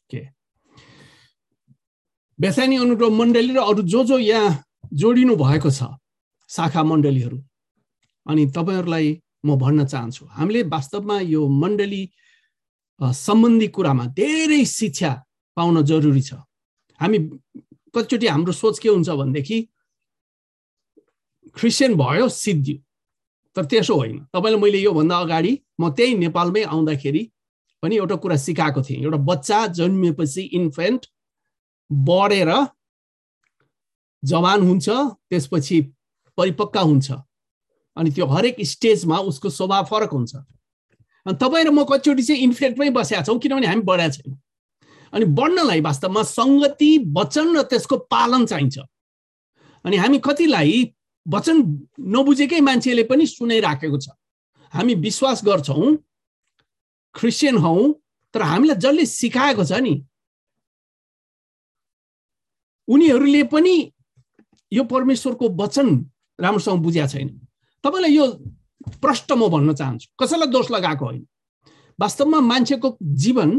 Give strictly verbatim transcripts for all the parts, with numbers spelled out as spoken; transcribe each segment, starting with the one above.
के बेथानी अनुग्रह मण्डली र अरू जो जो यहाँ जोडिनु भएको छ शाखा मण्डलीहरू, अनि तपाईहरुलाई म भन्न चाहन्छु, हामीले वास्तवमा यो मण्डली सम्बन्धी कुरामा धेरै शिक्षा पाउन जरुरी छ। हामी कतिचोटि हाम्रो सोच के हुन्छ भनेदेखि क्रिस्चियन भयो सिद्धियो, तर त्यसो होइन। तपाईलाई मैले यो भन्दा अगाडि म त्यही नेपालमै आउँदाखेरि पनि एउटा कुरा सिकाएको थिएँ। एउटा बच्चा जन्मिएपछि इन्फेन्ट बढेर जवान हुन्छ, त्यसपछि परिपक्व हुन्छ, अनि त्यो हरेक स्टेजमा उसको स्वभाव फरक हुन्छ। अनि तपाईँ र म कतिचोटि चाहिँ इन्फेन्टमै बसेका छौँ, किनभने हामी बढेका छैनौँ। अनि बढ्नलाई वास्तवमा संगति, वचन र त्यसको पालन चाहिन्छ। अनि हामी कतिलाई वचन नबुझेकै मान्छेले पनि सुनाइराखेको छ। हामी विश्वास गर्छौँ, क्रिस्चियन हौ, तर हामीलाई जसले सिकाएको छ नि उनीहरूले पनि यो परमेश्वरको वचन राम्रोसँग बुझेका छैन। तपाईलाई यो प्रश्न म भन्न चाहन्छु, कसैलाई दोष लगाएको होइन। वास्तवमा मान्छेको जीवन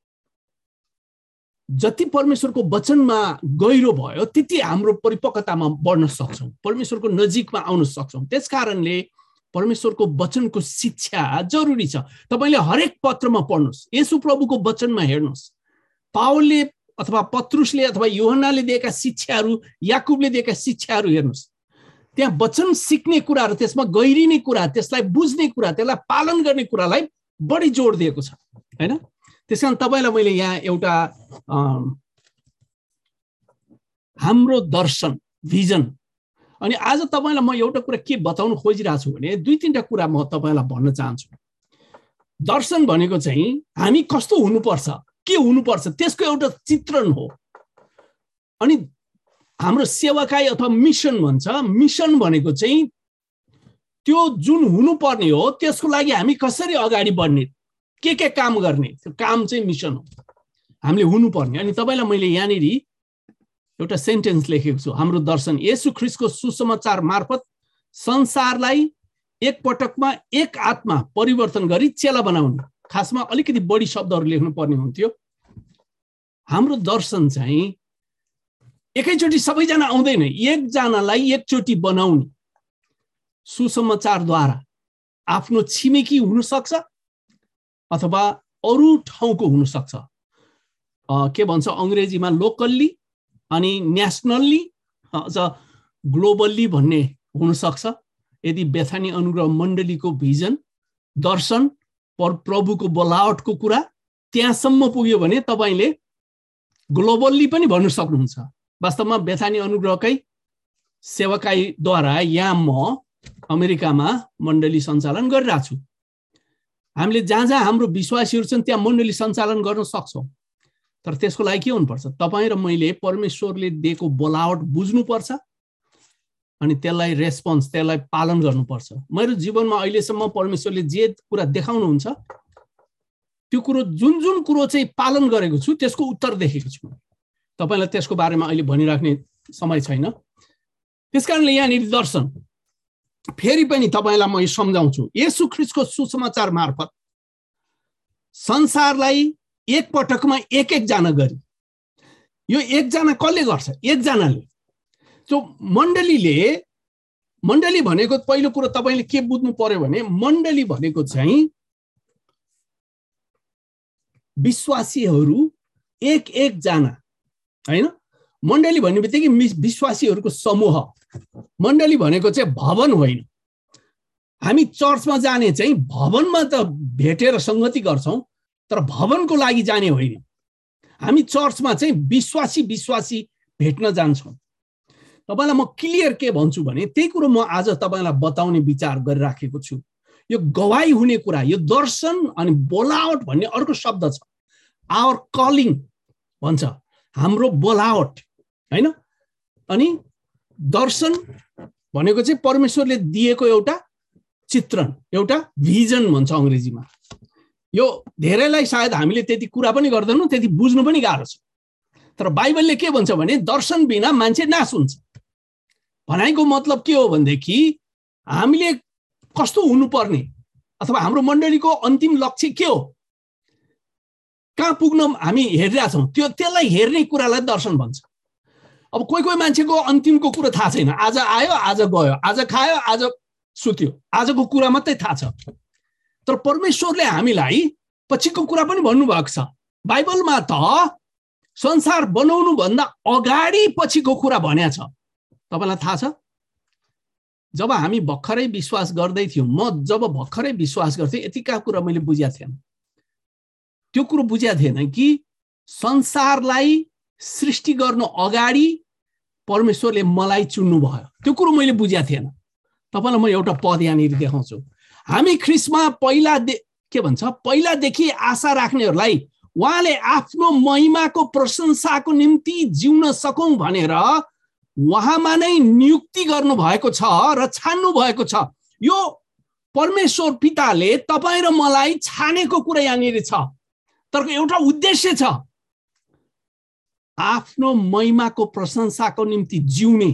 जति परमेश्वरको वचनमा गहिरो भयो त्यति हाम्रो परिपक्वतामा बढ्न सक्छौँ, परमेश्वरको नजिकमा आउन सक्छौँ। त्यसकारणले परमेश्वरको वचनको शिक्षा जरुरी छ। तपाईले हरेक पत्रमा पढ्नुस्, येशू प्रभुको वचनमा हेर्नुस्, पावलले अथवा पत्रुसले अथवा यूहन्नाले दिएका शिक्षाहरू, याकुबले दिएका शिक्षाहरू हेर्नुस्। त्यहाँ वचन सिक्ने कुराहरू, त्यसमा गहिरिने कुरा, त्यसलाई बुझ्ने कुरा, त्यसलाई पालन गर्ने कुरालाई बढी जोड दिएको छ, हैन? त्यसकारण तपाईलाई मैले यहाँ एउटा हाम्रो दर्शन, भिजन, अनि आज तपाईलाई म एउटा कुरा के बताउन खोजिरहेको छु भने दुई तीनटा कुरा म तपाईलाई भन्न चाहन्छु। दर्शन भनेको चाहिँ हामी कस्तो हुनुपर्छ, के हुनुपर्छ, त्यसको एउटा चित्रण हो। अनि हाम्रो सेवाकाई अथवा मिसन भन्छ, मिसन भनेको चाहिँ त्यो जुन हुनुपर्ने हो त्यसको लागि हामी कसरी अगाडि बढ्ने, के के काम गर्ने, त्यो काम चाहिँ मिसन हो, हामीले हुनुपर्ने। अनि तपाईलाई मैले यहाँनिर एउटा सेन्टेन्स लेखेको छु। हाम्रो दर्शन येशू ख्रीष्टको सुसमाचार मार्फत संसारलाई एक पटकमा एक आत्मा परिवर्तन गरी चेला बनाउने। खासमा अलिकति बढी शब्दहरू लेख्नु पर्ने हुन्थ्यो। हाम्रो दर्शन चाहिँ एकैचोटि सबैजना आउँदैन, एकजनालाई एकचोटि बनाउने सुसमाचारद्वारा। आफ्नो छिमेकी हुन सक्छ अथवा अरू ठाउँको हुन सक्छ। के भन्छ अंग्रेजीमा लोकल्ली अनि नेसनल्ली अझ ग्लोबल्ली भन्ने हुन सक्छ। यदि बेथानी अनुग्रह मण्डलीको भिजन, दर्शन, प्रभुको बोलावटको कुरा त्यहाँसम्म पुग्यो भने तपाईले ग्लोबल्ली पनि भन्न सक्नुहुन्छ। वास्तवमा बेथानी अनुग्रहकै सेवकाईद्वारा यहाँ म अमेरिकामा मण्डली सञ्चालन गरिरहेको छु। हामीले जहाँ जहाँ हाम्रो विश्वासीहरू छन् त्यहाँ मण्डली सञ्चालन गर्न सक्छौँ। तर त्यसको लागि के हुनुपर्छ? तपाईँ र मैले परमेश्वरले दिएको बोलावट बुझ्नुपर्छ अनि त्यसलाई रेस्पोन्स, त्यसलाई पालन गर्नुपर्छ। मेरो जीवनमा अहिलेसम्म परमेश्वरले जे कुरा देखाउनुहुन्छ त्यो कुरो, जुन जुन कुरो चाहिँ पालन गरेको छु त्यसको उत्तर देखेको छु। तपाईलाई त्यसको बारेमा अहिले भनिराख्ने समय छैन। त्यसकारणले यहाँनिर दर्शन फेरि पनि तपाईलाई म सम्झाउँछु। येशू ख्रीष्टको सुसमाचार मार्फत संसारलाई एक पटकमा एक एकजना गरी, यो एकजना कसले गर्छ? एकजनाले। त्यो मण्डलीले, मण्डली भनेको पहिलो कुरो तपाईले के बुझ्नु पर्यो भने मण्डली भनेको चाहिँ विश्वासीहरू एक एकजना, हैन? मण्डली भन्ने बित्तिकै विश्वासीहरूको समूह। मण्डली भनेको चाहिँ भवन होइन। हामी चर्चमा जाने चाहिँ भवनमा त भेटेर संगति गर्छौं, तर भवनको लागि जाने होइन। हामी चर्चमा चाहिँ विश्वासी विश्वासी भेट्न जान्छौं। तपाईलाई म क्लियर के भन्छु भने त्यही कुरो म आज तपाईलाई बताउने विचार गरिराखेको छु। यो गवाही हुने कुरा, यो दर्शन अनि बोलावट भन्ने अर्को शब्द छ। आवर कलिङ भन्छ, हाम्रो बोलावट, हैन? अनि दर्शन भनेको चाहिँ परमेश्वरले दिएको एउटा चित्रण, एउटा भिजन भन्छ अंग्रेजीमा। यो धेरैलाई सायद हामीले त्यति कुरा पनि गर्दैनौँ, त्यति बुझ्नु पनि गाह्रो छ। तर बाइबलले के भन्छ भने दर्शन बिना मान्छे नाश हुन्छ। भनाइको मतलब के हो भनेदेखि हामीले कस्तो हुनुपर्ने अथवा हाम्रो मण्डलीको अन्तिम लक्ष्य के हो? कहाँ पुग्न हामी हेरिरहेका छौँ त्यो त्यसलाई हेर्ने कुरालाई दर्शन भन्छ। अब कोही कोही मान्छेको अन्तिमको कुरा थाहा छैन, आज आयो आज गयो, आज खायो आज सुत्यो, आजको कुरा मात्रै थाहा छ। तर परमेश्वरले हामीलाई पछिको कुरा पनि भन्नुभएको छ। बाइबलमा त संसार बनाउनु भन्दा अगाडि पछिको कुरा भनेको छ। तपाईलाई थाहा छ, जब हामी भर्खरै विश्वास गर्दै थियौँ, म जब भर्खरै विश्वास गर्थेँ यतिका कुरा मैले बुझेको थिएन। त्यो कुरो बुझेको थिएन कि संसारलाई सृष्टि गर्नु अगाडि परमेश्वरले मलाई चुन्नु भयो। त्यो कुरो मैले बुझेको थिएन। तपाईलाई म एउटा पद यहाँनिर देखाउँछु। हामी ख्रिस्टमा पहिला के भन्छ पहिलादेखि आशा राख्नेहरूलाई उहाँले आफ्नो महिमाको प्रशंसाको निम्ति जिउन सकौं भनेर उहाँमा नै नियुक्ति गर्नु भएको छ र छान्नु भएको छ। यो परमेश्वर पिताले तपाईँ र मलाई छानेको कुरा यहाँनिर छ। तर एउटा उद्देश्य छ, आफ्नो महिमाको प्रशंसाको निम्ति जिउने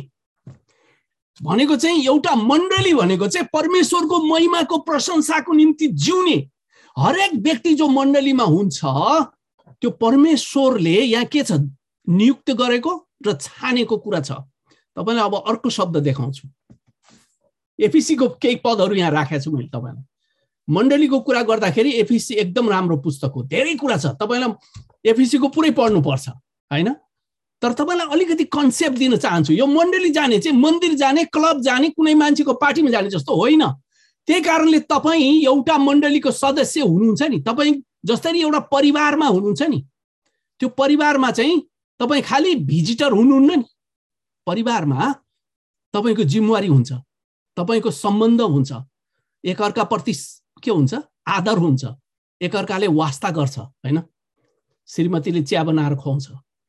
भनेको चाहिँ एउटा मण्डली भनेको चाहिँ परमेश्वरको महिमाको प्रशंसाको निम्ति जिउने। हरेक व्यक्ति जो मण्डलीमा हुन्छ त्यो परमेश्वरले यहाँ के छ नियुक्त गरेको र छानेको कुरा छ। तपाईलाई अब अर्को शब्द देखाउँछु। एफिसीको केही पदहरू यहाँ राखेको छु मैले तपाईलाई। मण्डलीको कुरा गर्दाखेरि एफिसी एकदम राम्रो पुस्तक हो, धेरै कुरा छ। तपाईलाई एफिसीको पुरै पढ्नु पर्छ हैन। तर तपाईलाई अलिकति कन्सेप्ट दिन चाहन्छु। यो मण्डली जाने चाहिँ मन्दिर जाने, क्लब जाने, कुनै मान्छेको पार्टीमा जाने जस्तो होइन। त्यही कारणले तपाईँ एउटा मण्डलीको सदस्य हुनुहुन्छ नि। तपाईँ जसरी एउटा परिवारमा हुनुहुन्छ नि, त्यो परिवारमा चाहिँ तपाईँ खालि भिजिटर हुनुहुन्न नि। परिवारमा तपाईको जिम्मेवारी हुन्छ, तपाईको सम्बन्ध हुन्छ, एकअर्काप्रति के हुन्छ आदर हुन्छ, एकअर्काले वास्ता गर्छ हैन। श्रीमतीले चिया बनाएर खुवाउँछ,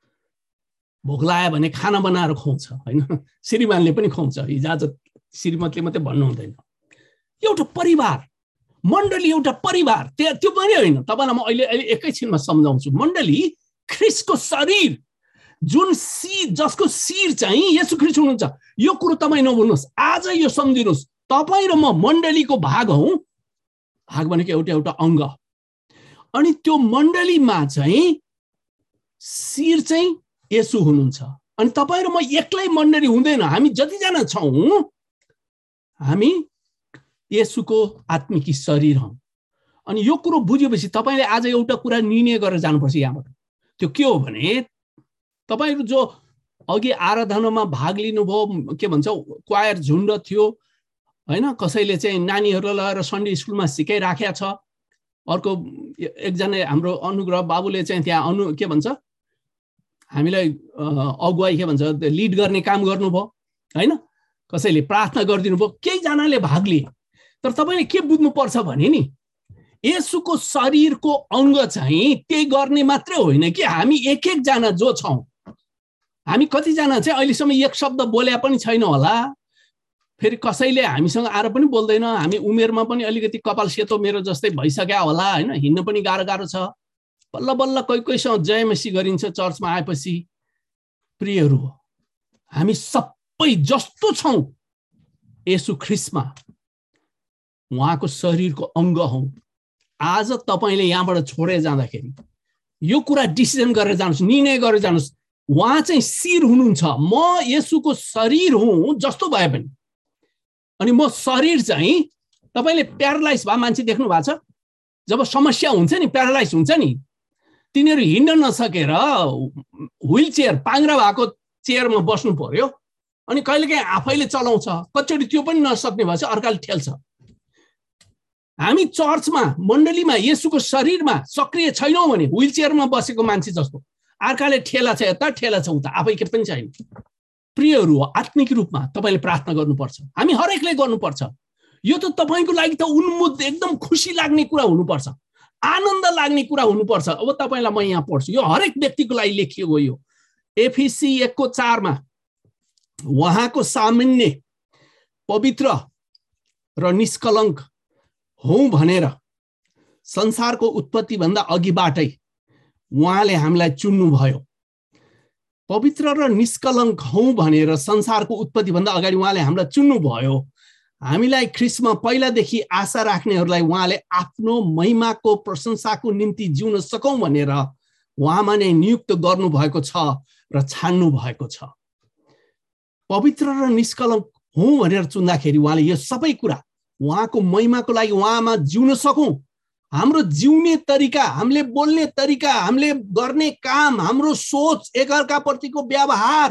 भोक लाग्यो भने खाना बनाएर खुवाउँछ हैन। श्रीमानले पनि खुवाउँछ, इजाजत श्रीमतीले मात्रै भन्नु हुँदैन। एउटा परिवार, मण्डली एउटा परिवार, त्यो पनि होइन। तपाईलाई म अहिले अहिले एकैछिनमा सम्झाउँछु। मण्डली ख्रिस्टको शरीर, जुन सी जसको शिर चाहिँ येशू ख्रिस्ट हुनुहुन्छ। यो कुरो तपाईँ नभुल्नुहोस्, आज यो सम्झिनुहोस्। तपाईँ र म मण्डलीको भाग हौ। भाग भनेको एउटा एउटा अङ्ग। अनि त्यो मण्डलीमा चाहिँ शिर चाहिँ येशू हुनुहुन्छ। अनि तपाईँ र म एक्लै मण्डली हुँदैन। हामी जतिजना छौँ हामी येशूको आत्मिकी शरीर हौ। अनि यो कुरो बुझेपछि तपाईले आज एउटा कुरा निर्णय गरेर जानुपर्छ यहाँबाट। त्यो के हो भने तपाईहरु जो अघि आराधनामा भाग लिनुभयो, के भन्छ क्वायर झुन्ड थियो हैन, कसैले चाहिँ नानीहरुलाई लगेर सन्डे स्कुलमा सिकाइराखेको छ, अर्को एकजना हाम्रो अनुग्रह बाबुले चाहिँ त्यहाँ अनु के भन्छ हामीलाई अगुवाई के भन्छ लिड गर्ने काम गर्नुभयो हैन, कसैले प्रार्थना गरिदिनु भयो, केही जनाले भाग लिए। तर तपाईले के बुझ्नु पर्छ भने नि येशूको शरीरको अंग चाहिँ त्यही गर्ने मात्रै होइन कि हामी एक एक जना जो छौं, हामी कति जना चाहिँ अहिलेसम्म एक शब्द बोले पनि छैन होला, फेरि कसैले हामीसँग आएर पनि बोल्दैन, हामी उमेरमा पनि अलिकति कपाल सेतो मेरो जस्तै भइसक्या होला हैन, हिँड्न पनि गाह्रो गाह्रो छ, बल्ल बल्ल कोही कोहीसँग जयमसी गरिन्छ चर्चमा आएपछि। प्रियहरू, हामी सबै जस्तो छौं येशू ख्रिस्टमा, उहाँको शरीरको अंग हौ। आज तपाईले यहाँबाट छोडेर जाँदाखेरि यो कुरा डिसिजन गरेर जानुस्, निर्णय गरेर जानुस्, उहाँ चाहिँ शिर हुनुहुन्छ, म येशूको शरीर हुँ जस्तो भए पनि। अनि म शरीर चाहिँ तपाईले प्यारालाइज भए मान्छे देख्नु भएको छ, जब समस्या हुन्छ नि, प्यारालाइज हुन्छ नि, तिनीहरू हिँड्न नसकेर व्हील चेयर पाङ्ग्रा भएको चेयरमा बस्नु पर्यो, अनि कहिलेकाहीँ आफैले चलाउँछ, कतिचोटि त्यो पनि नसक्ने भएछ अर्काले ठेल्छ। हामी चर्चमा मण्डलीमा येशूको शरीरमा सक्रिय छैनौं भने व्हील चेयरमा बसेको मान्छे जस्तो, अर्काले ठेला छ यता ठेला छ उता, आफै के पनि छैन। प्रियहरू, आत्मिक रूपमा तपाईले प्रार्थना गर्नुपर्छ, हामी हरेकले गर्नुपर्छ। यो त तपाईको लागि त उन्मुद्ध एकदम खुसी लाग्ने कुरा हुनुपर्छ, आनन्द लाग्ने कुरा हुनुपर्छ। अब तपाईलाई म यहाँ पढ्छु, यो हरेक व्यक्तिको लागि लेखिएको यो एफिसी एक को चारमा उहाँको सामान्य पवित्र र निष्कलङ्क हौ भनेर संसारको उत्पत्ति भन्दा अघिबाटै उहाँले हामीलाई चुन्नु भयो। पवित्र र निष्कलङ्क हौ भनेर संसारको उत्पत्ति भन्दा अगाडि उहाँले हामीलाई चुन्नु भयो। हामीलाई ख्रीष्टमा पहिलादेखि आशा राख्नेहरूलाई उहाँले आफ्नो महिमाको प्रशंसाको निम्ति जिउन सकौं भनेर उहाँमा नै नियुक्त गर्नु भएको छ र छान्नु भएको छ। पवित्र र निष्कलङ्क हुँ भनेर चुन्दाखेरि उहाँले यो सबै कुरा उहाँको महिमाको लागि उहाँमा जिउन सकौं। हाम्रो जिउने तरिका, हामीले बोल्ने तरिका, हामीले गर्ने काम, हाम्रो सोच, एकअर्काप्रतिको व्यवहार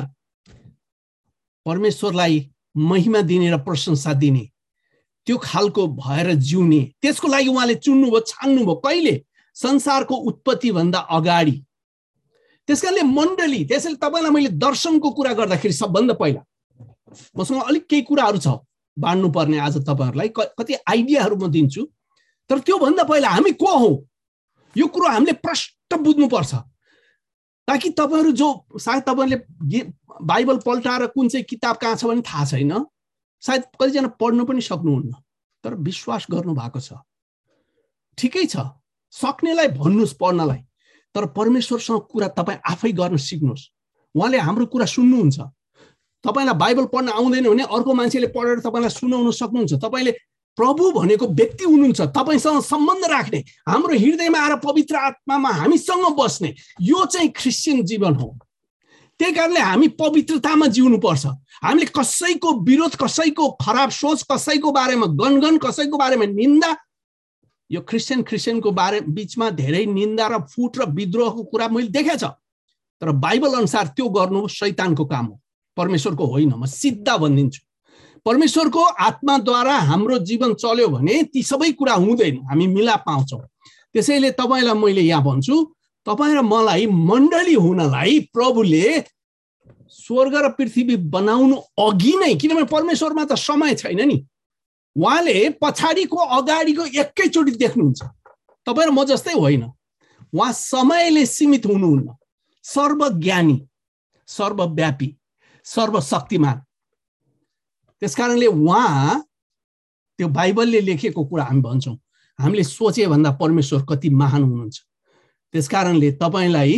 परमेश्वरलाई महिमा दिने र प्रशंसा दिने त्यो खालको भएर जिउने, त्यसको लागि उहाँले चुन्नुभयो, छान्नुभयो। कहिले? संसारको उत्पत्ति भन्दा अगाडि। त्यसकारणले मण्डली, त्यसैले तपाईलाई मैले दर्शनको कुरा गर्दाखेरि सबभन्दा पहिला मसँग अलिक केही कुराहरू छ बाँड्नु पर्ने आज तपाईहरुलाई, कति आइडियाहरू म दिन्छु। तर त्यो भन्दा पहिला हामी को हौ यो कुरो हामीले प्रष्ट बुझ्नु पर्छ, ताकि तपाईहरु जो सायद तपाईहरुले बाइबल पल्टाएर कुन चाहिँ किताब कहाँ छ भने थाहा छैन, सायद कतिजना पढ्न पनि सक्नुहुन्न, तर विश्वास गर्नु भएको छ। ठिकै छ, सक्नेलाई भन्नुस् पढ्नलाई, तर परमेश्वरसँग कुरा तपाई आफै गर्न सिक्नुस्। उहाँले हाम्रो कुरा सुन्नुहुन्छ। तपाईलाई बाइबल पढ्न आउँदैन भने अर्को मान्छेले पढेर तपाईलाई सुनाउन सक्नुहुन्छ। तपाईले प्रभु भनेको व्यक्ति हुनुहुन्छ, तपाईसँग सम्बन्ध राख्ने, हाम्रो हृदयमा आएर पवित्र आत्मामा हामीसँग बस्ने, यो चाहिँ क्रिस्चियन जीवन हो। त्यही कारणले हामी पवित्रतामा जिउनु पर्छ। हामीले कसैको विरोध, कसैको खराब सोच, कसैको बारेमा गनगन, कसैको बारेमा निन्दा, यो क्रिस्चियन क्रिस्चियनको बारे बीचमा धेरै निन्दा र फुट र विद्रोहको कुरा मैले देखेको छ। तर बाइबल अनुसार त्यो गर्नु शैतानको काम हो, परमेश्वरको होइन। म सिधा भनिदिन्छु, परमेश्वरको आत्माद्वारा हाम्रो जीवन चल्यो भने ती सबै कुरा हुँदैन, हामी मिलाप पाउँछौँ। त्यसैले तपाईलाई मैले यहाँ भन्छु, तपाईँ र मलाई मण्डली हुनलाई प्रभुले स्वर्ग र पृथ्वी बनाउनु अघि नै, किनभने परमेश्वरमा त समय छैन नि, उहाँले पछाडिको अगाडिको एकैचोटि देख्नुहुन्छ। तपाईँ र म जस्तै होइन, उहाँ समयले सीमित हुनुहुन्न, सर्वज्ञानी, सर्वव्यापी, सर्वशक्तिमान। त्यसकारणले उहाँ त्यो बाइबलले लेखेको कुरा हामी भन्छौँ, हामीले सोचे भन्दा परमेश्वर कति महान हुनुहुन्छ। त्यसकारणले तपाईलाई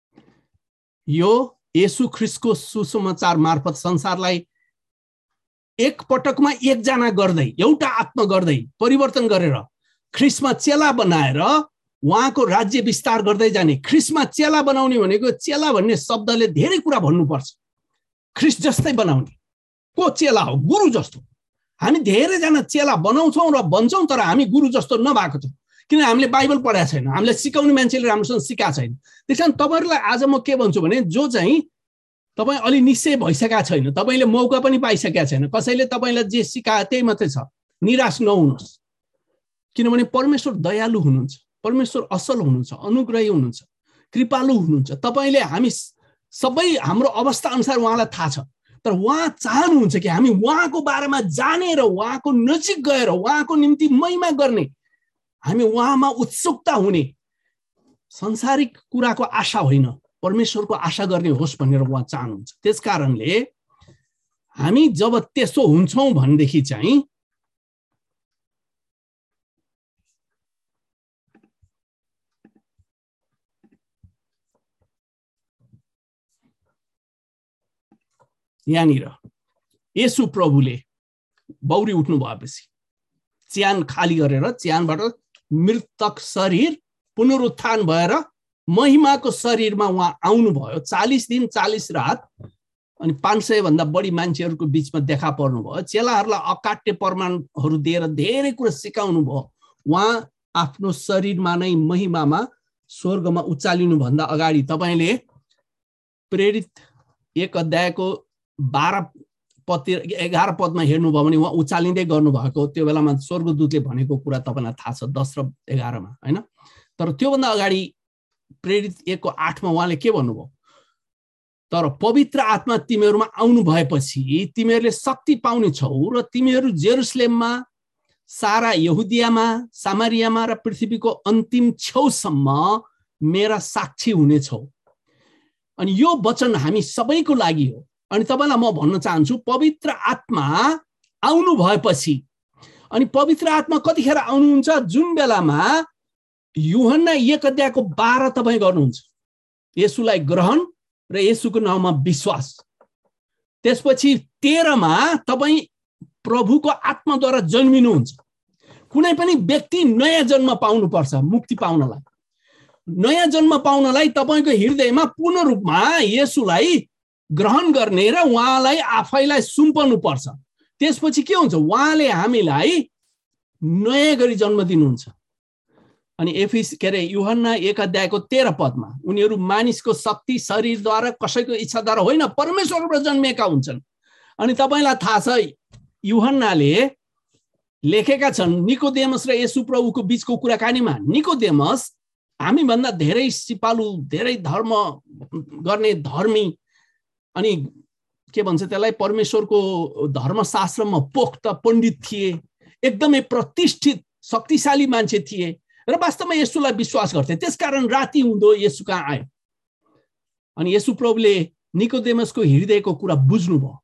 यो येशू ख्रीष्टको सुसमाचार मार्फत संसारलाई एक पटकमा एकजना गर्दै, एउटा आत्मा गर्दै, परिवर्तन गरेर ख्रीष्टमा चेला बनाएर उहाँको राज्य विस्तार गर्दै जाने। ख्रीष्टमा चेला बनाउने भनेको, चेला भन्ने शब्दले धेरै कुरा भन्नुपर्छ। ख्रीष्ट जस्तै बनाउने को चेला हो? गुरु जस्तो। हामी धेरैजना चेला बनाउँछौँ र बन्छौँ, तर हामी गुरु जस्तो नभएको छ, किन हामीले बाइबल पढाएको छैन, हामीले सिकाउने मान्छेले राम्रोसँग सिकाएको छैन। त्यसकारण तपाईहरुलाई आज म के भन्छु भने, जो चाहिँ तपाई अलि निश्चय भइसकेका छैन, तपाईले मौका पनि पाइसकेका छैन, कसैले तपाईलाई जे सिकाए त्यही मात्रै छ, निराश नहुनुहोस्। किनभने परमेश्वर दयालु हुनुहुन्छ, परमेश्वर असल हुनुहुन्छ, अनुग्रही हुनुहुन्छ, कृपालु हुनुहुन्छ। तपाईले हामी सबै हाम्रो अवस्था अनुसार उहाँलाई थाहा छ, तर उहाँ चाहनुहुन्छ कि हामी उहाँको बारेमा जानेर, उहाँको नजिक गएर उहाँको निम्ति महिमा गर्ने, हामी उहाँमा उत्सुकता हुने, संसारिक कुराको आशा होइन, परमेश्वरको आशा गर्ने होस् भनेर उहाँ चाहनुहुन्छ। त्यसकारणले हामी जब त्यसो हुन्छौँ भनेदेखि चाहिँ यहाँनिर येशू प्रभुले बौरी उठ्नु भएपछि च्यान खाली गरेर, च्यानबाट मृतक शरीर पुनरुत्थान भएर महिमाको शरीरमा उहाँ आउनुभयो। चालीस दिन चालीस रात अनि पाँच सय भन्दा बढी मान्छेहरूको बीचमा देखा पर्नुभयो। चेलाहरूलाई अकाट्य प्रमाणहरू दिएर धेरै कुरा सिकाउनु भयो। उहाँ आफ्नो शरीरमा नै महिमामा स्वर्गमा उचालिनु भन्दा अगाडि तपाईले प्रेरित एक अध्यायको बाह्र पद एघार पदमा हेर्नुभयो भने उहाँ उचालिँदै गर्नुभएको, त्यो बेलामा स्वर्गदूतले भनेको कुरा तपाईलाई थाहा छ, दस र एघारमा होइन। तर त्योभन्दा अगाडि प्रेरित एकको आठमा उहाँले के भन्नुभयो? तर पवित्र आत्मा तिमीहरूमा आउनु भएपछि तिमीहरूले शक्ति पाउने छौ र तिमीहरू जेरुसलेममा, सारा यहुदियामा, सामरियामा र पृथ्वीको अन्तिम छेउसम्म मेरा साक्षी हुनेछौ। अनि यो वचन हामी सबैको लागि हो। अनि तपाईलाई म भन्न चाहन्छु, पवित्र आत्मा आउनु भएपछि, अनि पवित्र आत्मा कतिखेर आउनुहुन्छ? जुन बेलामा यूहन्ना एक अध्यायको बाह्र तपाईँ गर्नुहुन्छ, येशूलाई ग्रहण र येशूको नाउँमा विश्वास। त्यसपछि तेह्रमा तपाईँ प्रभुको आत्माद्वारा जन्मिनुहुन्छ। कुनै पनि व्यक्ति नयाँ जन्म पाउनुपर्छ मुक्ति पाउनलाई। नयाँ जन्म पाउनलाई तपाईको हृदयमा पूर्ण रूपमा येशूलाई ग्रहण गर्ने र उहाँलाई आफैलाई सुम्पनु पर्छ। त्यसपछि के हुन्छ? उहाँले हामीलाई नयाँ गरी जन्म दिनुहुन्छ। अनि एफिस के अरे यूहन्ना एक अध्यायको तेह्र पदमा उनीहरू मानिसको शक्ति शरीरद्वारा कसैको इच्छाद्वारा होइन परमेश्वरबाट जन्मिएका हुन्छन्। अनि तपाईलाई थाहा छ यूहन्नाले लेखेका छन् निकोदेमस र येशू प्रभुको बीचको कुराकानीमा, निकोदेमस हामीभन्दा धेरै सिपालु, धेरै धर्म गर्ने धर्मी, अनि के भन्छ त्यसलाई परमेश्वरको धर्मशास्त्रमा पोख्त पण्डित थिए, एकदमै प्रतिष्ठित शक्तिशाली मान्छे थिए र वास्तवमा येशूलाई विश्वास गर्थे। त्यसकारण राति हुँदो येशू कहाँ आयो अनि येशू प्रभुले निकोदेमसको हृदयको कुरा बुझ्नुभयो।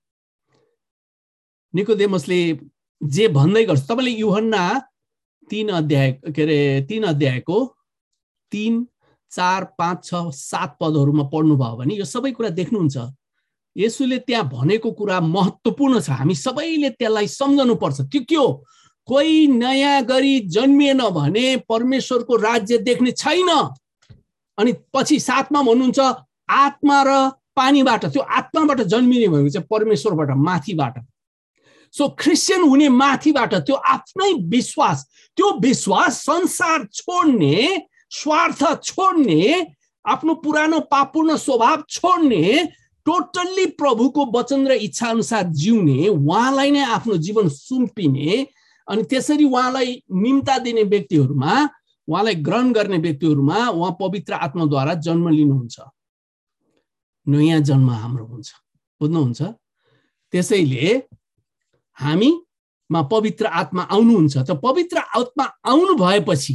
निकोदेमसले जे भन्दै गर्छ, तपाईले यूहन्ना तीन अध्याय के अरे तीन अध्यायको तीन चार पाँच छ सात पदहरूमा पढ्नुभयो भने यो सबै कुरा देख्नुहुन्छ। येशूले त्यहाँ भनेको कुरा महत्त्वपूर्ण छ, हामी सबैले त्यसलाई सम्झनु पर्छ। त्यो के हो? कोही नयाँ गरी जन्मिएन भने परमेश्वरको राज्य देख्ने छैन। अनि पछि साथमा भन्नुहुन्छ आत्मा र पानीबाट, त्यो आत्माबाट जन्मिने भनेको चाहिँ परमेश्वरबाट माथिबाट। सो क्रिस्चियन हुने माथिबाट, त्यो आफ्नै विश्वास, त्यो विश्वास संसार छोड्ने, स्वार्थ छोड्ने, आफ्नो पुरानो पापपूर्ण स्वभाव छोड्ने, टोटल्ली प्रभुको वचन र इच्छा अनुसार जिउने, उहाँलाई नै आफ्नो जीवन सुम्पिने, अनि त्यसरी उहाँलाई निम्ता दिने व्यक्तिहरूमा, उहाँलाई ग्रहण गर्ने व्यक्तिहरूमा उहाँ पवित्र आत्माद्वारा जन्म लिनुहुन्छ। नयाँ जन्म हाम्रो हुन्छ, बुझ्नुहुन्छ? त्यसैले हामीमा पवित्र आत्मा आउनुहुन्छ। त पवित्र आत्मा आउनु भएपछि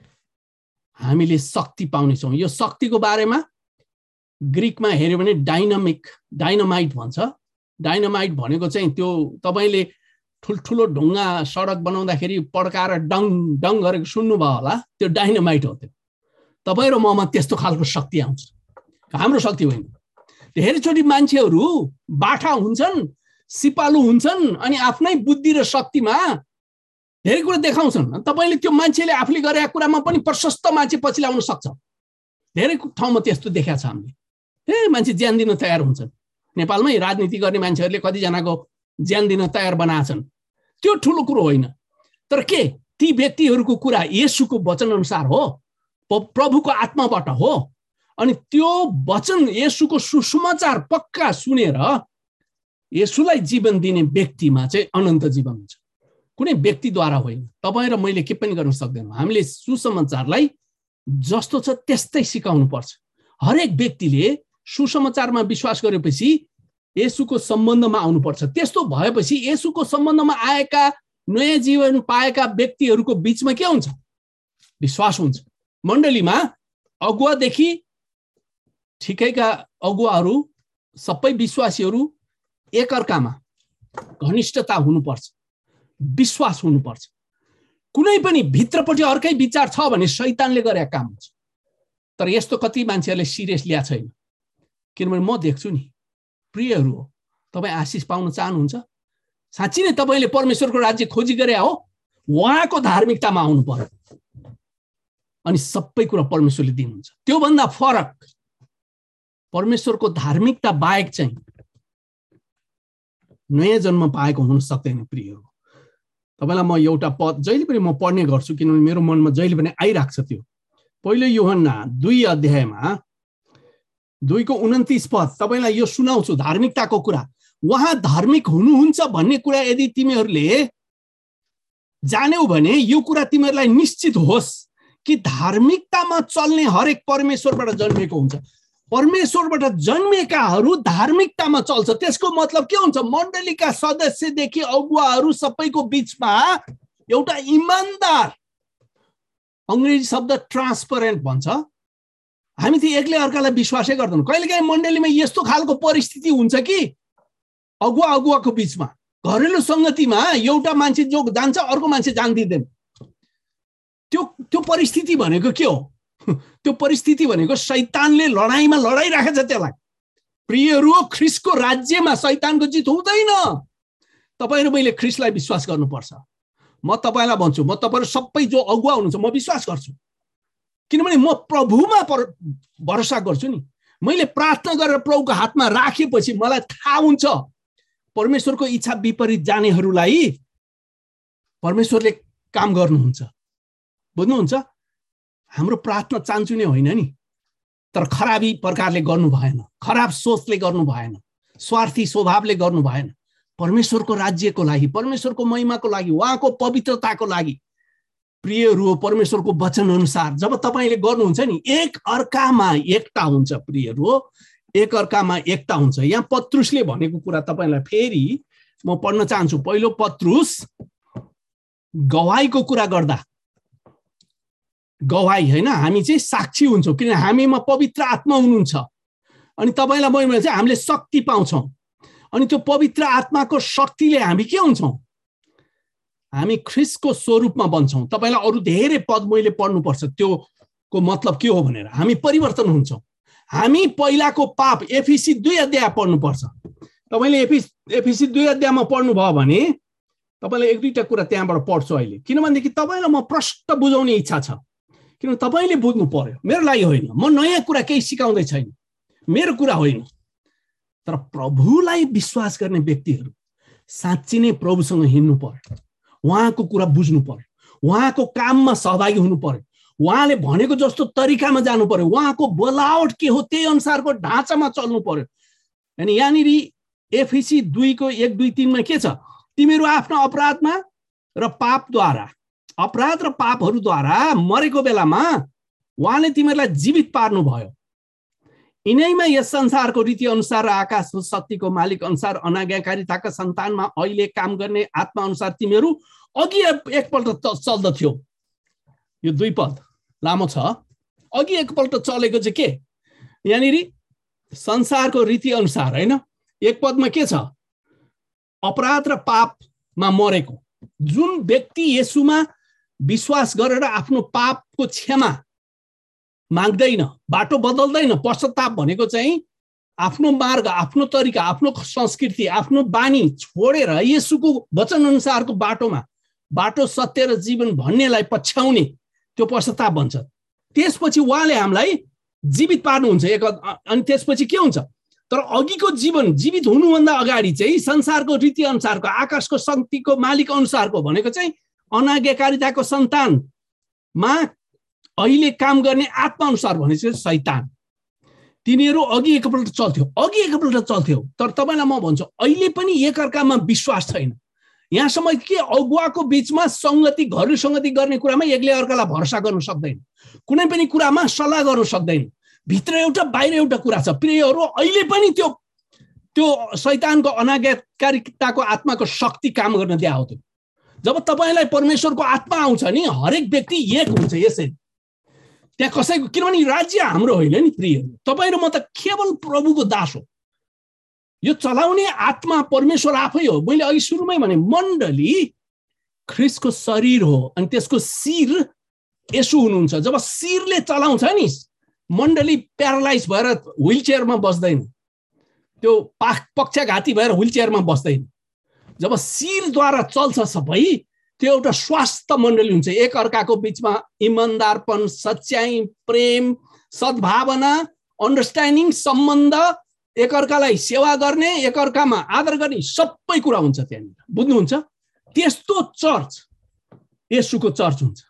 हामीले शक्ति पाउनेछौँ। यो शक्तिको बारेमा ग्रीकमा हेर्यो भने डाइनामिक डाइनामाइट भन्छ। डाइनामाइट भनेको चाहिँ त्यो तपाईले ठुल्ठुलो ढुङ्गा सडक बनाउँदाखेरि पड्काएर डङ डङ गरेको सुन्नुभयो होला, त्यो डाइनामाइट हो। त्यो तपाईँ र ममा त्यस्तो खालको शक्ति आउँछ, हाम्रो शक्ति होइन। धेरैचोटि मान्छेहरू बाठा हुन्छन्, सिपालु हुन्छन्, अनि आफ्नै बुद्धि र शक्तिमा धेरै कुरा देखाउँछन्। तपाईले त्यो मान्छेले आफूले गरेका कुरामा पनि प्रशस्त मान्छे पछि ल्याउन सक्छ। धेरै ठाउँमा त्यस्तो देखाएको छ हामीले। ए मान्छे ज्यान दिन तयार हुन्छन्। नेपालमै राजनीति गर्ने मान्छेहरूले कतिजनाको ज्यान दिन तयार बनाएछन्। त्यो ठुलो कुरो होइन। तर के ती व्यक्तिहरूको कुरा येशूको वचन अनुसार हो, प्रभुको आत्माबाट हो। अनि त्यो वचन येशूको सुसमाचार पक्का सुनेर येशूलाई जीवन दिने व्यक्तिमा चाहिँ अनन्त जीवन हुन्छ, कुनै व्यक्तिद्वारा होइन। तपाईँ र मैले के पनि गर्न सक्दैनौँ। हामीले सुसमाचारलाई जस्तो छ त्यस्तै सिकाउनु पर्छ। हरेक व्यक्तिले सुसमाचारमा विश्वास गरेपछि येशूको सम्बन्धमा आउनुपर्छ। त्यस्तो भएपछि येशूको सम्बन्धमा आएका नयाँ जीवन पाएका व्यक्तिहरूको बीचमा के हुन्छ? विश्वास हुन्छ। मण्डलीमा अगुवादेखि ठिकैका अगुवाहरू सबै विश्वासीहरू एकअर्कामा घनिष्ठता हुनुपर्छ, विश्वास हुनुपर्छ। कुनै पनि भित्रपट्टि अर्कै विचार छ भने शैतानले गरेको काम हुन्छ। तर यस्तो कति मान्छेहरूले सिरियस लिया छैन। किनभने म देख्छु नि प्रियहरू हो, तपाईँ आशिष पाउन चाहनुहुन्छ, साँच्चै नै तपाईँले परमेश्वरको राज्य खोजी गरे हो, उहाँको धार्मिकतामा आउनु पर्यो अनि सबै कुरा परमेश्वरले दिनुहुन्छ। त्योभन्दा फरक परमेश्वरको धार्मिकता बाहेक चाहिँ नयाँ जन्म पाएको हुन सक्दैन। प्रियहरू, तपाईँलाई म एउटा पद जहिले पनि म पढ्ने गर्छु, किनभने मेरो मनमा जहिले पनि आइरहेको छ। त्यो पहिलो यूहन्ना दुई अध्यायमा दुईको उन्तिस पद तपाईँलाई यो सुनाउँछु, धार्मिकताको कुरा। उहाँ धार्मिक हुनुहुन्छ भन्ने कुरा यदि तिमीहरूले जान्यौ भने यो कुरा तिमीहरूलाई निश्चित होस् कि धार्मिकतामा चल्ने हरेक परमेश्वरबाट जन्मेको हुन्छ। परमेश्वरबाट जन्मेकाहरू धार्मिकतामा चल्छ। त्यसको मतलब के हुन्छ? मण्डलीका सदस्यदेखि अगुवाहरू सबैको बीचमा एउटा इमानदार, अंग्रेजी शब्द ट्रान्सपरेन्ट भन्छ। हामी चाहिँ एक्लै अर्कालाई विश्वासै गर्दैनौँ। कहिलेकाहीँ मण्डलीमा यस्तो खालको परिस्थिति हुन्छ कि अगुवा अगुवाको बीचमा, घरेलु संगतिमा एउटा मान्छे जो जान्छ अर्को मान्छे जान्दिँदैन। त्यो त्यो परिस्थिति भनेको के हो? त्यो परिस्थिति भनेको शैतानले लडाईमा लडाइराखेको छ त्यसलाई। प्रियहरू, ख्रिस्टको राज्यमा शैतानको जित हुँदैन। तपाईँ र मैले ख्रीष्टलाई विश्वास गर्नुपर्छ। म तपाईँलाई भन्छु, म तपाईँहरू सबै जो अगुवा हुनुहुन्छ म विश्वास गर्छु, किनभने म प्रभुमा भरोसा गर्छु नि। मैले प्रार्थना गरेर प्रभुको हातमा राखेपछि मलाई थाहा हुन्छ परमेश्वरको इच्छा विपरीत जानेहरूलाई परमेश्वरले काम गर्नुहुन्छ। बुझ्नुहुन्छ? हाम्रो प्रार्थना चान्चुने होइन नि, तर खराबी प्रकारले गर्नु भएन, खराब सोचले गर्नु भएन, स्वार्थी स्वभावले गर्नु भएन। परमेश्वरको राज्यको लागि, परमेश्वरको महिमाको लागि, उहाँको पवित्रताको लागि प्रियहरू हो। परमेश्वरको वचन अनुसार जब तपाईँले गर्नुहुन्छ नि, एक अर्कामा एकता हुन्छ प्रियहरू हो, एक अर्कामा एकता हुन्छ। यहाँ पत्रुसले भनेको कुरा तपाईँलाई फेरि म पढ्न चाहन्छु। पहिलो पत्रुस गवाहीको कुरा गर्दा, गवाही होइन, हामी चाहिँ साक्षी हुन्छौँ किन हामीमा पवित्र आत्मा हुनुहुन्छ। अनि तपाईँलाई मैले चाहिँ हामीले शक्ति पाउँछौँ, अनि त्यो पवित्र आत्माको शक्तिले हामी के हुन्छौँ? हामी ख्रीष्टको स्वरूपमा बन्छौँ। तपाईँलाई अरू धेरै पद मैले पढ्नुपर्छ, त्यो को मतलब के हो भनेर। हामी परिवर्तन हुन्छौँ। हामी पहिलाको पाप, एफिसी दुई अध्याय पढ्नुपर्छ। तपाईँले एफिस एफिसी दुई अध्यायमा पढ्नुभयो भने तपाईँलाई एक दुईवटा कुरा त्यहाँबाट पढ्छु अहिले, किनभनेदेखि तपाईँलाई म प्रष्ट बुझाउने इच्छा छ, किनभने तपाईँले बुझ्नु पर्यो। मेरो लागि होइन, म नयाँ कुरा केही सिकाउँदै छैन, मेरो कुरा होइन, तर प्रभुलाई विश्वास गर्ने व्यक्तिहरू साँच्ची नै प्रभुसँग हिँड्नु पर्यो, उहाँको कुरा बुझ्नु पर्यो, उहाँको काममा सहभागी हुनु पर्यो, उहाँले भनेको जस्तो तरिकामा जानु पर्यो, उहाँको बोलावट के हो त्यही अनुसारको ढाँचामा चल्नु पर्यो। अनि यहाँनिर एफिसी दुईको एक दुई तिनमा के छ? तिमीहरू आफ्नो अपराधमा र पापद्वारा, अपराध र पापहरूद्वारा मरेको बेलामा उहाँले तिमीहरूलाई जीवित पार्नुभयो। यिनैमा यस संसारको रीति अनुसार र आकाशको शक्तिको मालिक अनुसार अनाज्ञाकारिताका सन्तानमा अहिले काम गर्ने आत्मा अनुसार तिमीहरू अघि एकपल्ट चल्दथ्यो। यो दुई पद लामो छ। अघि एकपल्ट चलेको चाहिँ के? यहाँनिर संसारको रीति अनुसार होइन, एक पदमा के छ? अपराध र पापमा मरेको। जुन व्यक्ति येशूमा विश्वास गरेर आफ्नो पापको क्षमा माग्दैन, बाटो बदल्दैन, पश्चाताप भनेको चाहिँ आफ्नो मार्ग, आफ्नो तरिका, आफ्नो संस्कृति, आफ्नो बानी छोडेर येशूको वचन अनुसारको बाटोमा, बाटो सत्य र जीवन भन्नेलाई पछ्याउने, त्यो पश्चाताप भन्छ। त्यसपछि उहाँले हामीलाई जीवित पार्नुहुन्छ एक। अनि त्यसपछि के हुन्छ? तर अघिको जीवन, जीवित हुनुभन्दा अगाडि चाहिँ संसारको रीति अनुसारको, आकाशको शक्तिको मालिक अनुसारको भनेको चाहिँ अनाज्ञाकारिताको सन्तानमा अहिले काम गर्ने आत्मा अनुसार भनेको शैतान। तिनीहरू अघि एकपल्ट चल्थ्यो, अघि एकपल्ट चल्थ्यो, तर तपाईँलाई म भन्छु अहिले पनि एकअर्कामा विश्वास छैन। यहाँसम्म के अगुवाको बिचमा सङ्गति, घरेलु सङ्गति गर्ने कुरामा एकले अर्कालाई भरोसा गर्न सक्दैन, कुनै पनि कुरामा सल्लाह गर्न सक्दैन, भित्र एउटा बाहिर एउटा कुरा छ। प्रियहरू, अहिले पनि त्यो त्यो शैतानको अनाज्ञाकारिताको आत्माको शक्ति काम गर्न दिया हो। त्यो जब तपाईँलाई परमेश्वरको आत्मा आउँछ नि, हरेक व्यक्ति एक हुन्छ यसरी। त्यहाँ कसैको, किनभने राज्य हाम्रो होइन नि प्रियहरू, तपाईँ र म त केवल प्रभुको दास हो। यो चलाउने आत्मा परमेश्वर आफै हो। मैले अघि सुरुमै भने मण्डली ख्रीष्टको शरीर हो, अनि त्यसको शिर येशू हुनुहुन्छ। जब शिरले चलाउँछ नि, मण्डली प्यारालाइज भएर व्हील चेयरमा बस्दैन, त्यो पक्षाघाती भएर व्हील चेयरमा बस्दैन। जब शिरद्वारा चल्छ सबै, त्यो एउटा स्वास्थ्य मण्डली हुन्छ। एक अर्काको बिचमा इमानदारपन, सच्याइ, प्रेम, सद्भावना, अन्डरस्ट्यान्डिङ, सम्बन्ध, एक अर्कालाई सेवा गर्ने, एक अर्कामा आदर गर्ने, सबै कुरा हुन्छ त्यहाँनिर। बुझ्नुहुन्छ? त्यस्तो चर्च येशूको चर्च हुन्छ,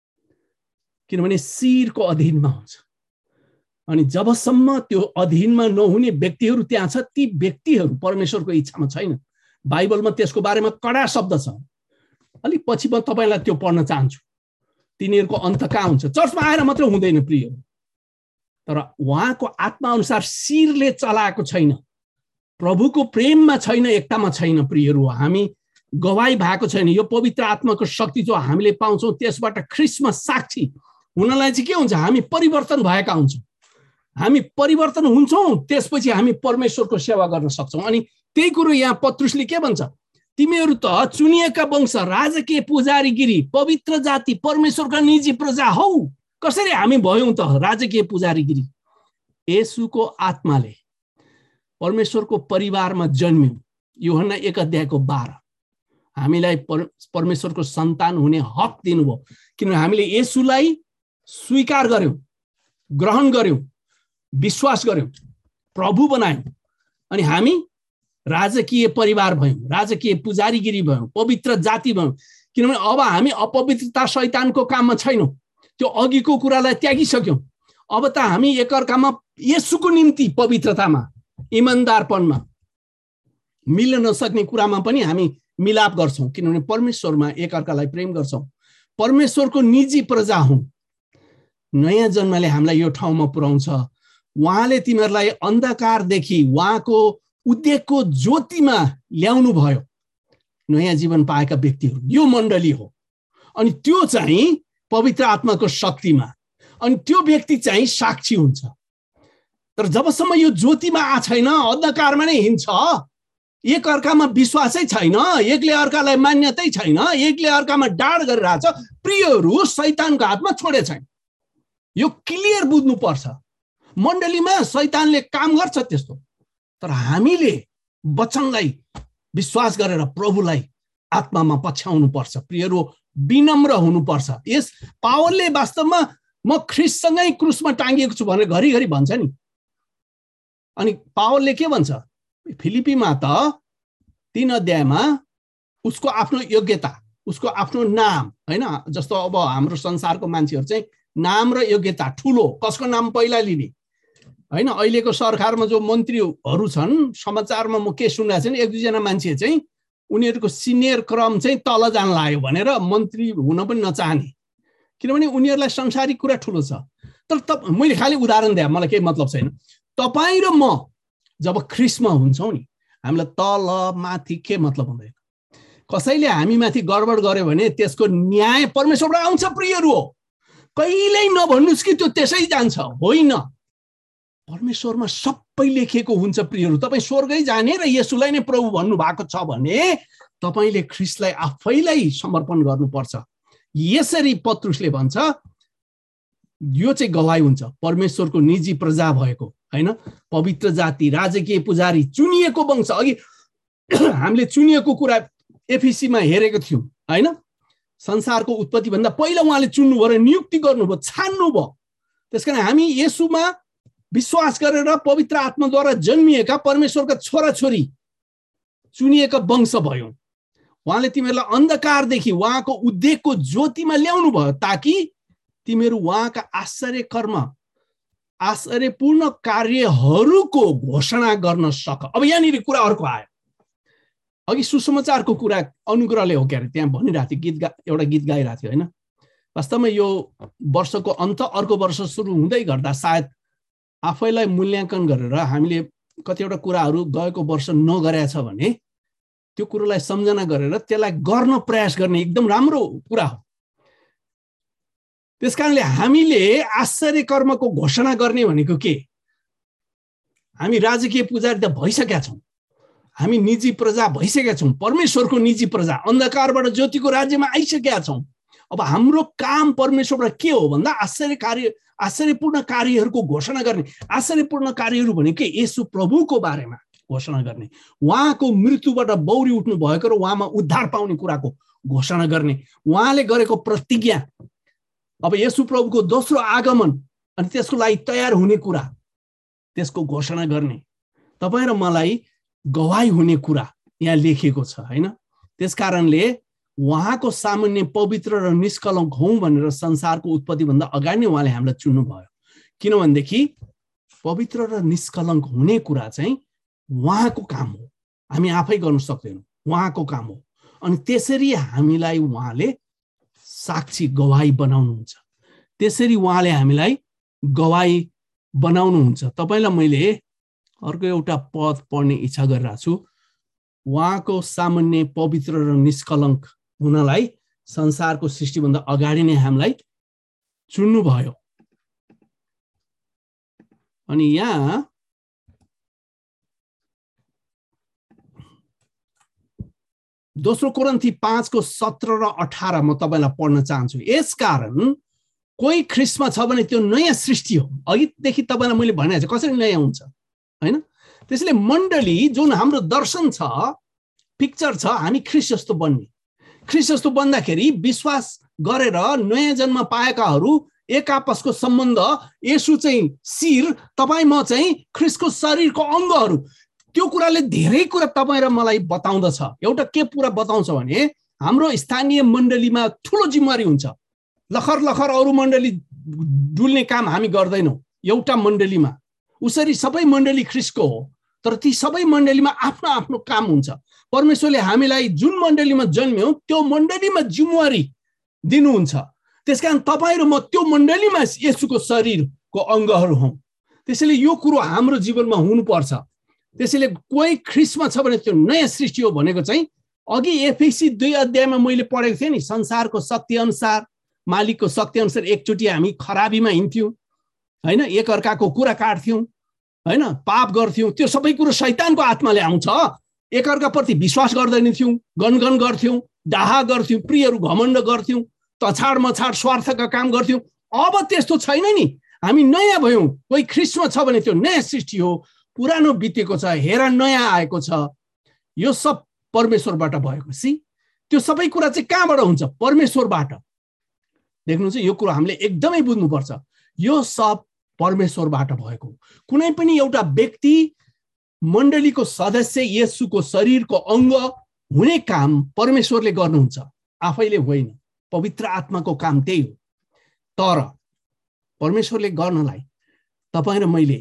किनभने शिरको अधीनमा हुन्छ। अनि जबसम्म त्यो अधीनमा नहुने व्यक्तिहरू त्यहाँ छ, ती व्यक्तिहरू परमेश्वरको इच्छामा छैन। बाइबलमा त्यसको बारेमा कडा शब्द छ। अलिक पछि म तपाईँलाई त्यो पढ्न चाहन्छु। तिनीहरूको अन्त कहाँ हुन्छ? चर्चमा आएर मात्र हुँदैन प्रियहरू, तर उहाँको आत्मा अनुसार शिरले चलाएको छैन, प्रभुको प्रेममा छैन, एकतामा छैन प्रियहरू। हामी गवाही भएको छैन। यो पवित्र आत्माको शक्ति जो हामीले पाउँछौँ, त्यसबाट ख्रीष्टमा साक्षी हुनलाई चाहिँ के हुन्छ? हामी परिवर्तन भएका हुन्छौँ। हामी परिवर्तन हुन्छौँ, त्यसपछि हामी परमेश्वरको सेवा गर्न सक्छौँ। अनि त्यही कुरो यहाँ पत्रुसले के भन्छ? तिमीहरू त चुनिएका वंश, राजकीय पुजारीगिरी, पवित्र जाति, परमेश्वरका निजी प्रजा हौ। कसरी हामी भयौँ त राजकीय पुजारीगिरी? येशूको आत्माले परमेश्वरको परिवारमा जन्म्यौँ। यूहन्ना एक अध्यायको बाह्र। हामीलाई परमेश्वरको सन्तान हुने हक दिनुभयो, किनभने हामीले येशूलाई स्वीकार गर्यौं, ग्रहण गर्यौं, विश्वास गर्यौं, प्रभु बनायौं, अनि हामी राजकीय परिवार भयौं, राजकीय पुजारीगिरी भयौं, पवित्र जाति भयौं। किनभने अब हामी अपवित्रता शैतानको काममा छैनौं, त्यो अघिको कुरालाई त्यागिसक्यौं। अब त हामी एकअर्कामा येशूको निम्ति पवित्रतामा, इमानदारपनमा, मिल्न नसक्ने कुरामा पनि हामी मिलाप गर्छौं, किनभने परमेश्वरमा एकअर्कालाई प्रेम गर्छौं। परमेश्वरको निजी प्रजा हौं। नयाँ जन्मले हामीलाई यो ठाउँमा पुर्याउँछ। उहाँले तिमीहरूलाई अन्धकारदेखि उहाँको उद्देकको ज्योतिमा ल्याउनु भयो। नयाँ जीवन पाएका व्यक्तिहरू यो मण्डली हो। अनि त्यो चाहिँ पवित्र आत्माको शक्तिमा, अनि त्यो व्यक्ति चाहिँ साक्षी हुन्छ। तर जबसम्म यो ज्योतिमा आ छैन, अन्धकारमा नै हिँड्छ, एक अर्कामा विश्वासै छैन, एकले अर्कालाई मान्यतै छैन, एकले अर्कामा डाड गरिरहेछ, प्रियहरू शैतानको हातमा छोडे छैन। यो क्लियर बुझ्नु पर्छ। मण्डलीमा शैतानले काम गर्छ त्यस्तो, तर हामीले वचनलाई विश्वास गरेर प्रभुलाई आत्मामा पछ्याउनु पर्छ। प्रियहरू विनम्र हुनुपर्छ। यस पावलले वास्तवमा म ख्रीष्टसँगै क्रुसमा टाँगिएको छु भनेर घरिघरि भन्छ नि। अनि पावलले के भन्छ फिलिपीमा त तीन अध्यायमा, उसको आफ्नो योग्यता, उसको आफ्नो नाम, हैन, जस्तो अब हाम्रो संसारको मान्छेहरू चाहिँ नाम र योग्यता ठुलो, कसको नाम पहिला लिने, हैन। अहिलेको सरकारमा जो मन्त्रीहरू छन्, समाचारमा म के सुनेको छु, एक दुईजना मान्छे चाहिँ उनीहरूको सिनियर क्रम चाहिँ तल जान लाग्यो भनेर मन्त्री हुन पनि नचाहने, किनभने उनीहरूलाई संसारिक कुरा ठुलो छ। तर त मैले खालि उदाहरण दिएँ, मलाई केही मतलब छैन। तपाईँ र म जब ख्रीष्टमा हुन्छौँ नि, हामीलाई तल माथि के मतलब हुँदैन। कसैले हामी माथि गडबड गर्यो भने त्यसको न्याय परमेश्वरबाट आउँछ। प्रियहरू हो, कहिल्यै नभन्नुस् कि त्यो त्यसै जान्छ, होइन। परमेश्वरमा सबै लेखिएको हुन्छ। प्रियहरू, तपाईँ स्वर्गै जाने र येशूलाई नै प्रभु भन्नु भएको छ भने तपाईले ख्रीष्टलाई आफैलाई समर्पण गर्नुपर्छ। यसरी पत्रुसले भन्छ, यो चाहिँ गवाही हुन्छ परमेश्वरको निजी प्रजा भएको, हैन, पवित्र जाति, राजकीय पुजारी, चुनिएको वंश। अघि हामीले चुनिएको कुरा एफिसीमा हेरेको थियौं, हैन। संसारको उत्पत्ति भन्दा पहिला उहाँले चुन्नुभयो र नियुक्ति गर्नुभयो, छान्नुभयो। त्यसकारण हामी येशूमा विश्वास गरेर पवित्र आत्माद्वारा जन्मिएका परमेश्वरका छोराछोरी, चुनिएका वंश भयौं। उहाँले तिमीहरूलाई अन्धकारदेखि उहाँको उद्देकको ज्योतिमा ल्याउनु भयो, ताकि तिमीहरू उहाँका आश्चर्य कर्म, आश्चर्यपूर्ण कार्यहरूको घोषणा गर्न सक। अब यहाँनिर कुरा अर्को आयो। अघि सुसमाचारको कुरा अनुग्रहले हो क्यारे त्यहाँ भनिरहेको थियो, गीत गा एउटा गीत गाइरहेको थियो, होइन। वास्तवमा यो वर्षको अन्त अर्को वर्ष सुरु हुँदै गर्दा सायद आफैलाई मूल्याङ्कन गरेर हामीले कतिवटा कुराहरू गएको वर्ष नगरेको छ भने त्यो कुरालाई सम्झना गरेर त्यसलाई गर्न प्रयास गर्ने एकदम राम्रो कुरा हो। त्यसकारणले हामीले आश्चर्य कर्मको घोषणा गर्ने भनेको के? हामी राजकीय पुजारी त भइसकेका छौँ, हामी निजी प्रजा भइसकेका छौँ, परमेश्वरको निजी प्रजा, अन्धकारबाट ज्योतिको राज्यमा आइसकेका छौँ। अब हाम्रो काम परमेश्वरबाट के हो भन्दा आश्चर्य कार्य, आश्चर्यपूर्ण कार्यहरूको घोषणा गर्ने। आश्चर्यपूर्ण कार्यहरू भनेको येशू प्रभुको बारेमा घोषणा गर्ने, उहाँको मृत्युबाट बौरी उठ्नु भएको र उहाँमा उद्धार पाउने कुराको घोषणा गर्ने, उहाँले गरेको प्रतिज्ञा, अब येशू प्रभुको दोस्रो आगमन अनि त्यसको लागि तयार हुने कुरा, त्यसको घोषणा गर्ने। तपाईँ र मलाई गवाही हुने कुरा यहाँ लेखिएको छ, हैन। त्यसकारणले उहाँको सामान्य पवित्र र निष्कलङ्क हौं भनेर संसारको उत्पत्ति भन्दा अगाडि नै उहाँले हामीलाई चुन्नु भयो। किनभनेदेखि पवित्र र निष्कलङ्क हुने कुरा चाहिँ उहाँको काम हो, हामी आफै गर्न सक्दैनौँ, उहाँको काम हो। अनि त्यसरी हामीलाई उहाँले साक्षी गवाही बनाउनुहुन्छ, त्यसरी उहाँले हामीलाई गवाही बनाउनुहुन्छ। तपाईलाई मैले अर्को एउटा पद पढ्ने इच्छा गरिरहेको छु। उहाँको सामान्य पवित्र र निष्कलङ्क हुनलाई संसारको सृष्टिभन्दा अगाडि नै हामीलाई चुन्नुभयो। अनि यहाँ दोस्रो कोरिन्थी पाँचको सत्र र अठार म तपाईलाई पढ्न चाहन्छु। यसकारण कोही ख्रीष्टमा छ भने त्यो नयाँ सृष्टि हो। अघिदेखि तपाईलाई मैले भनेको छु कसरी नयाँ हुन्छ, हैन। त्यसैले मण्डली जुन हाम्रो दर्शन छ, पिक्चर छ हामी ख्रीष्ट जस्तो बन्ने। ख्रीष्ट जस्तो बन्दाखेरि विश्वास गरेर नयाँ जन्म पाएकाहरू एक आपसको सम्बन्ध, येशू चाहिँ शिर, तपाईँ म चाहिँ ख्रीष्टको शरीरको अङ्गहरू, त्यो कुराले धेरै कुरा तपाईँ र मलाई बताउँदछ। एउटा के कुरा बताउँछ भने हाम्रो स्थानीय मण्डलीमा ठुलो जिम्मेवारी हुन्छ। लखर लखर अरू मण्डली डुल्ने काम हामी गर्दैनौँ। एउटा मण्डलीमा उसरी सबै मण्डली ख्रीष्टको हो, तर ती सबै मण्डलीमा आफ्नो आफ्नो काम हुन्छ। परमेश्वरले हामीलाई जुन मण्डलीमा जन्म्यौँ त्यो मण्डलीमा जिम्मेवारी दिनुहुन्छ। त्यसकारण तपाईँ र म त्यो मण्डलीमा येशूको शरीरको अङ्गहरू हौँ। त्यसैले यो कुरो हाम्रो जीवनमा हुनुपर्छ। त्यसैले कोही ख्रीष्टमा छ भने त्यो नयाँ सृष्टि हो भनेको चाहिँ अघि एफएसी दुई अध्यायमा मैले पढेको थिएँ नि, संसारको शक्ति अनुसार, मालिकको शक्ति अनुसार एकचोटि हामी खराबीमा हिँड्थ्यौँ होइन, एकअर्काको कुरा काट्थ्यौँ होइन, पाप गर्थ्यौँ। त्यो सबै कुरो शैतानको आत्माले आउँछ। एकअर्काप्रति विश्वास गर्दैन थियौँ, गनगन गर्थ्यौँ, डाहा गर्थ्यौँ, प्रियहरू घमण्ड गर्थ्यौँ, तछाड मछाड स्वार्थका काम गर्थ्यौँ। अब त्यस्तो छैन नि, हामी नयाँ भयौँ। कोही ख्रीष्टमा छ भने त्यो नयाँ सृष्टि हो, पुरानो बितेको छ, हेर नयाँ आएको छ। यो सब परमेश्वरबाट भएको। सी त्यो सबै कुरा चाहिँ कहाँबाट हुन्छ? परमेश्वरबाट। देख्नुहुन्छ, यो कुरो हामीले एकदमै बुझ्नुपर्छ। यो सब परमेश्वरबाट भएको। कुनै पनि एउटा व्यक्ति मण्डलीको सदस्य, येशूको शरीरको अङ्ग हुने काम परमेश्वरले गर्नुहुन्छ, आफैले होइन। पवित्र आत्माको काम त्यही हो। तर परमेश्वरले गर्नलाई तपाईँ र मैले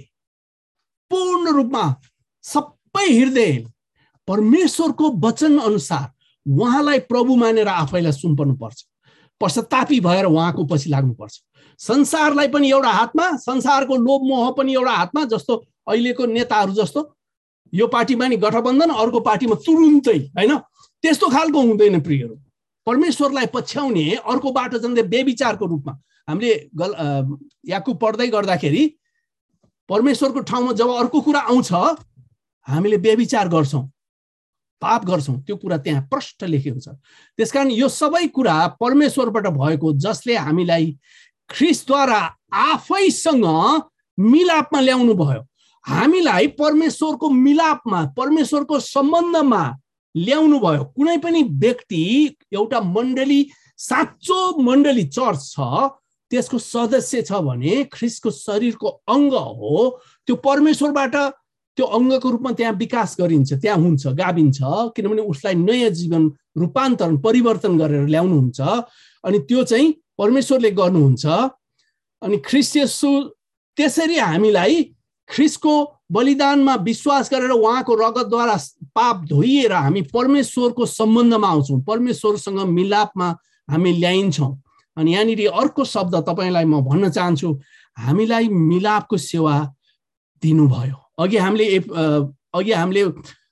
पूर्ण रूपमा सबै हृदय परमेश्वरको वचन अनुसार उहाँलाई प्रभु मानेर आफैलाई सुम्पर्नु पर्छ। पश्चातापी भएर उहाँको पछि लाग्नुपर्छ। संसारलाई पनि एउटा हातमा, संसारको लोभ मोह पनि एउटा हातमा, जस्तो अहिलेको नेताहरू जस्तो यो पार्टीमा नि गठबन्धन, अर्को पार्टीमा तुरुन्तै होइन, त्यस्तो खालको हुँदैन प्रियहरू। परमेश्वरलाई पछ्याउने अर्को बाटो जाँदै व्यभिचारको रूपमा हामीले गल याकुब पढ्दै गर्दाखेरि परमेश्वरको ठाउँमा जब अर्को कुरा आउँछ हामीले व्यभिचार गर्छौँ, पाप गर्छौँ। त्यो कुरा त्यहाँ प्रष्ट लेखेको छ। त्यसकारण यो सबै कुरा परमेश्वरबाट भएको, जसले हामीलाई ख्रीष्टद्वारा आफैसँग मिलापमा ल्याउनु भयो। हामीलाई परमेश्वरको मिलापमा, परमेश्वरको सम्बन्धमा ल्याउनु भयो। कुनै पनि व्यक्ति, एउटा मण्डली, साँचो मण्डली चर्च छ, त्यसको सदस्य छ भने ख्रीष्टको शरीरको अङ्ग हो। त्यो परमेश्वरबाट त्यो अङ्गको रूपमा त्यहाँ विकास गरिन्छ, त्यहाँ हुन्छ, गाभिन्छ, किनभने उसलाई नयाँ जीवन रूपान्तरण परिवर्तन गरेर ल्याउनुहुन्छ। अनि त्यो चाहिँ परमेश्वरले गर्नुहुन्छ। अनि ख्रीष्ट येशू त्यसरी हामीलाई ख्रीष्टको बलिदानमा विश्वास गरेर उहाँको रगतद्वारा पाप धोइएर हामी परमेश्वरको सम्बन्धमा आउँछौँ, परमेश्वरसँग मिलापमा हामी ल्याइन्छौँ। अनि यहाँनिर अर्को शब्द तपाईँलाई म भन्न चाहन्छु, हामीलाई मिलापको सेवा दिनुभयो। अघि हामीले अघि हामीले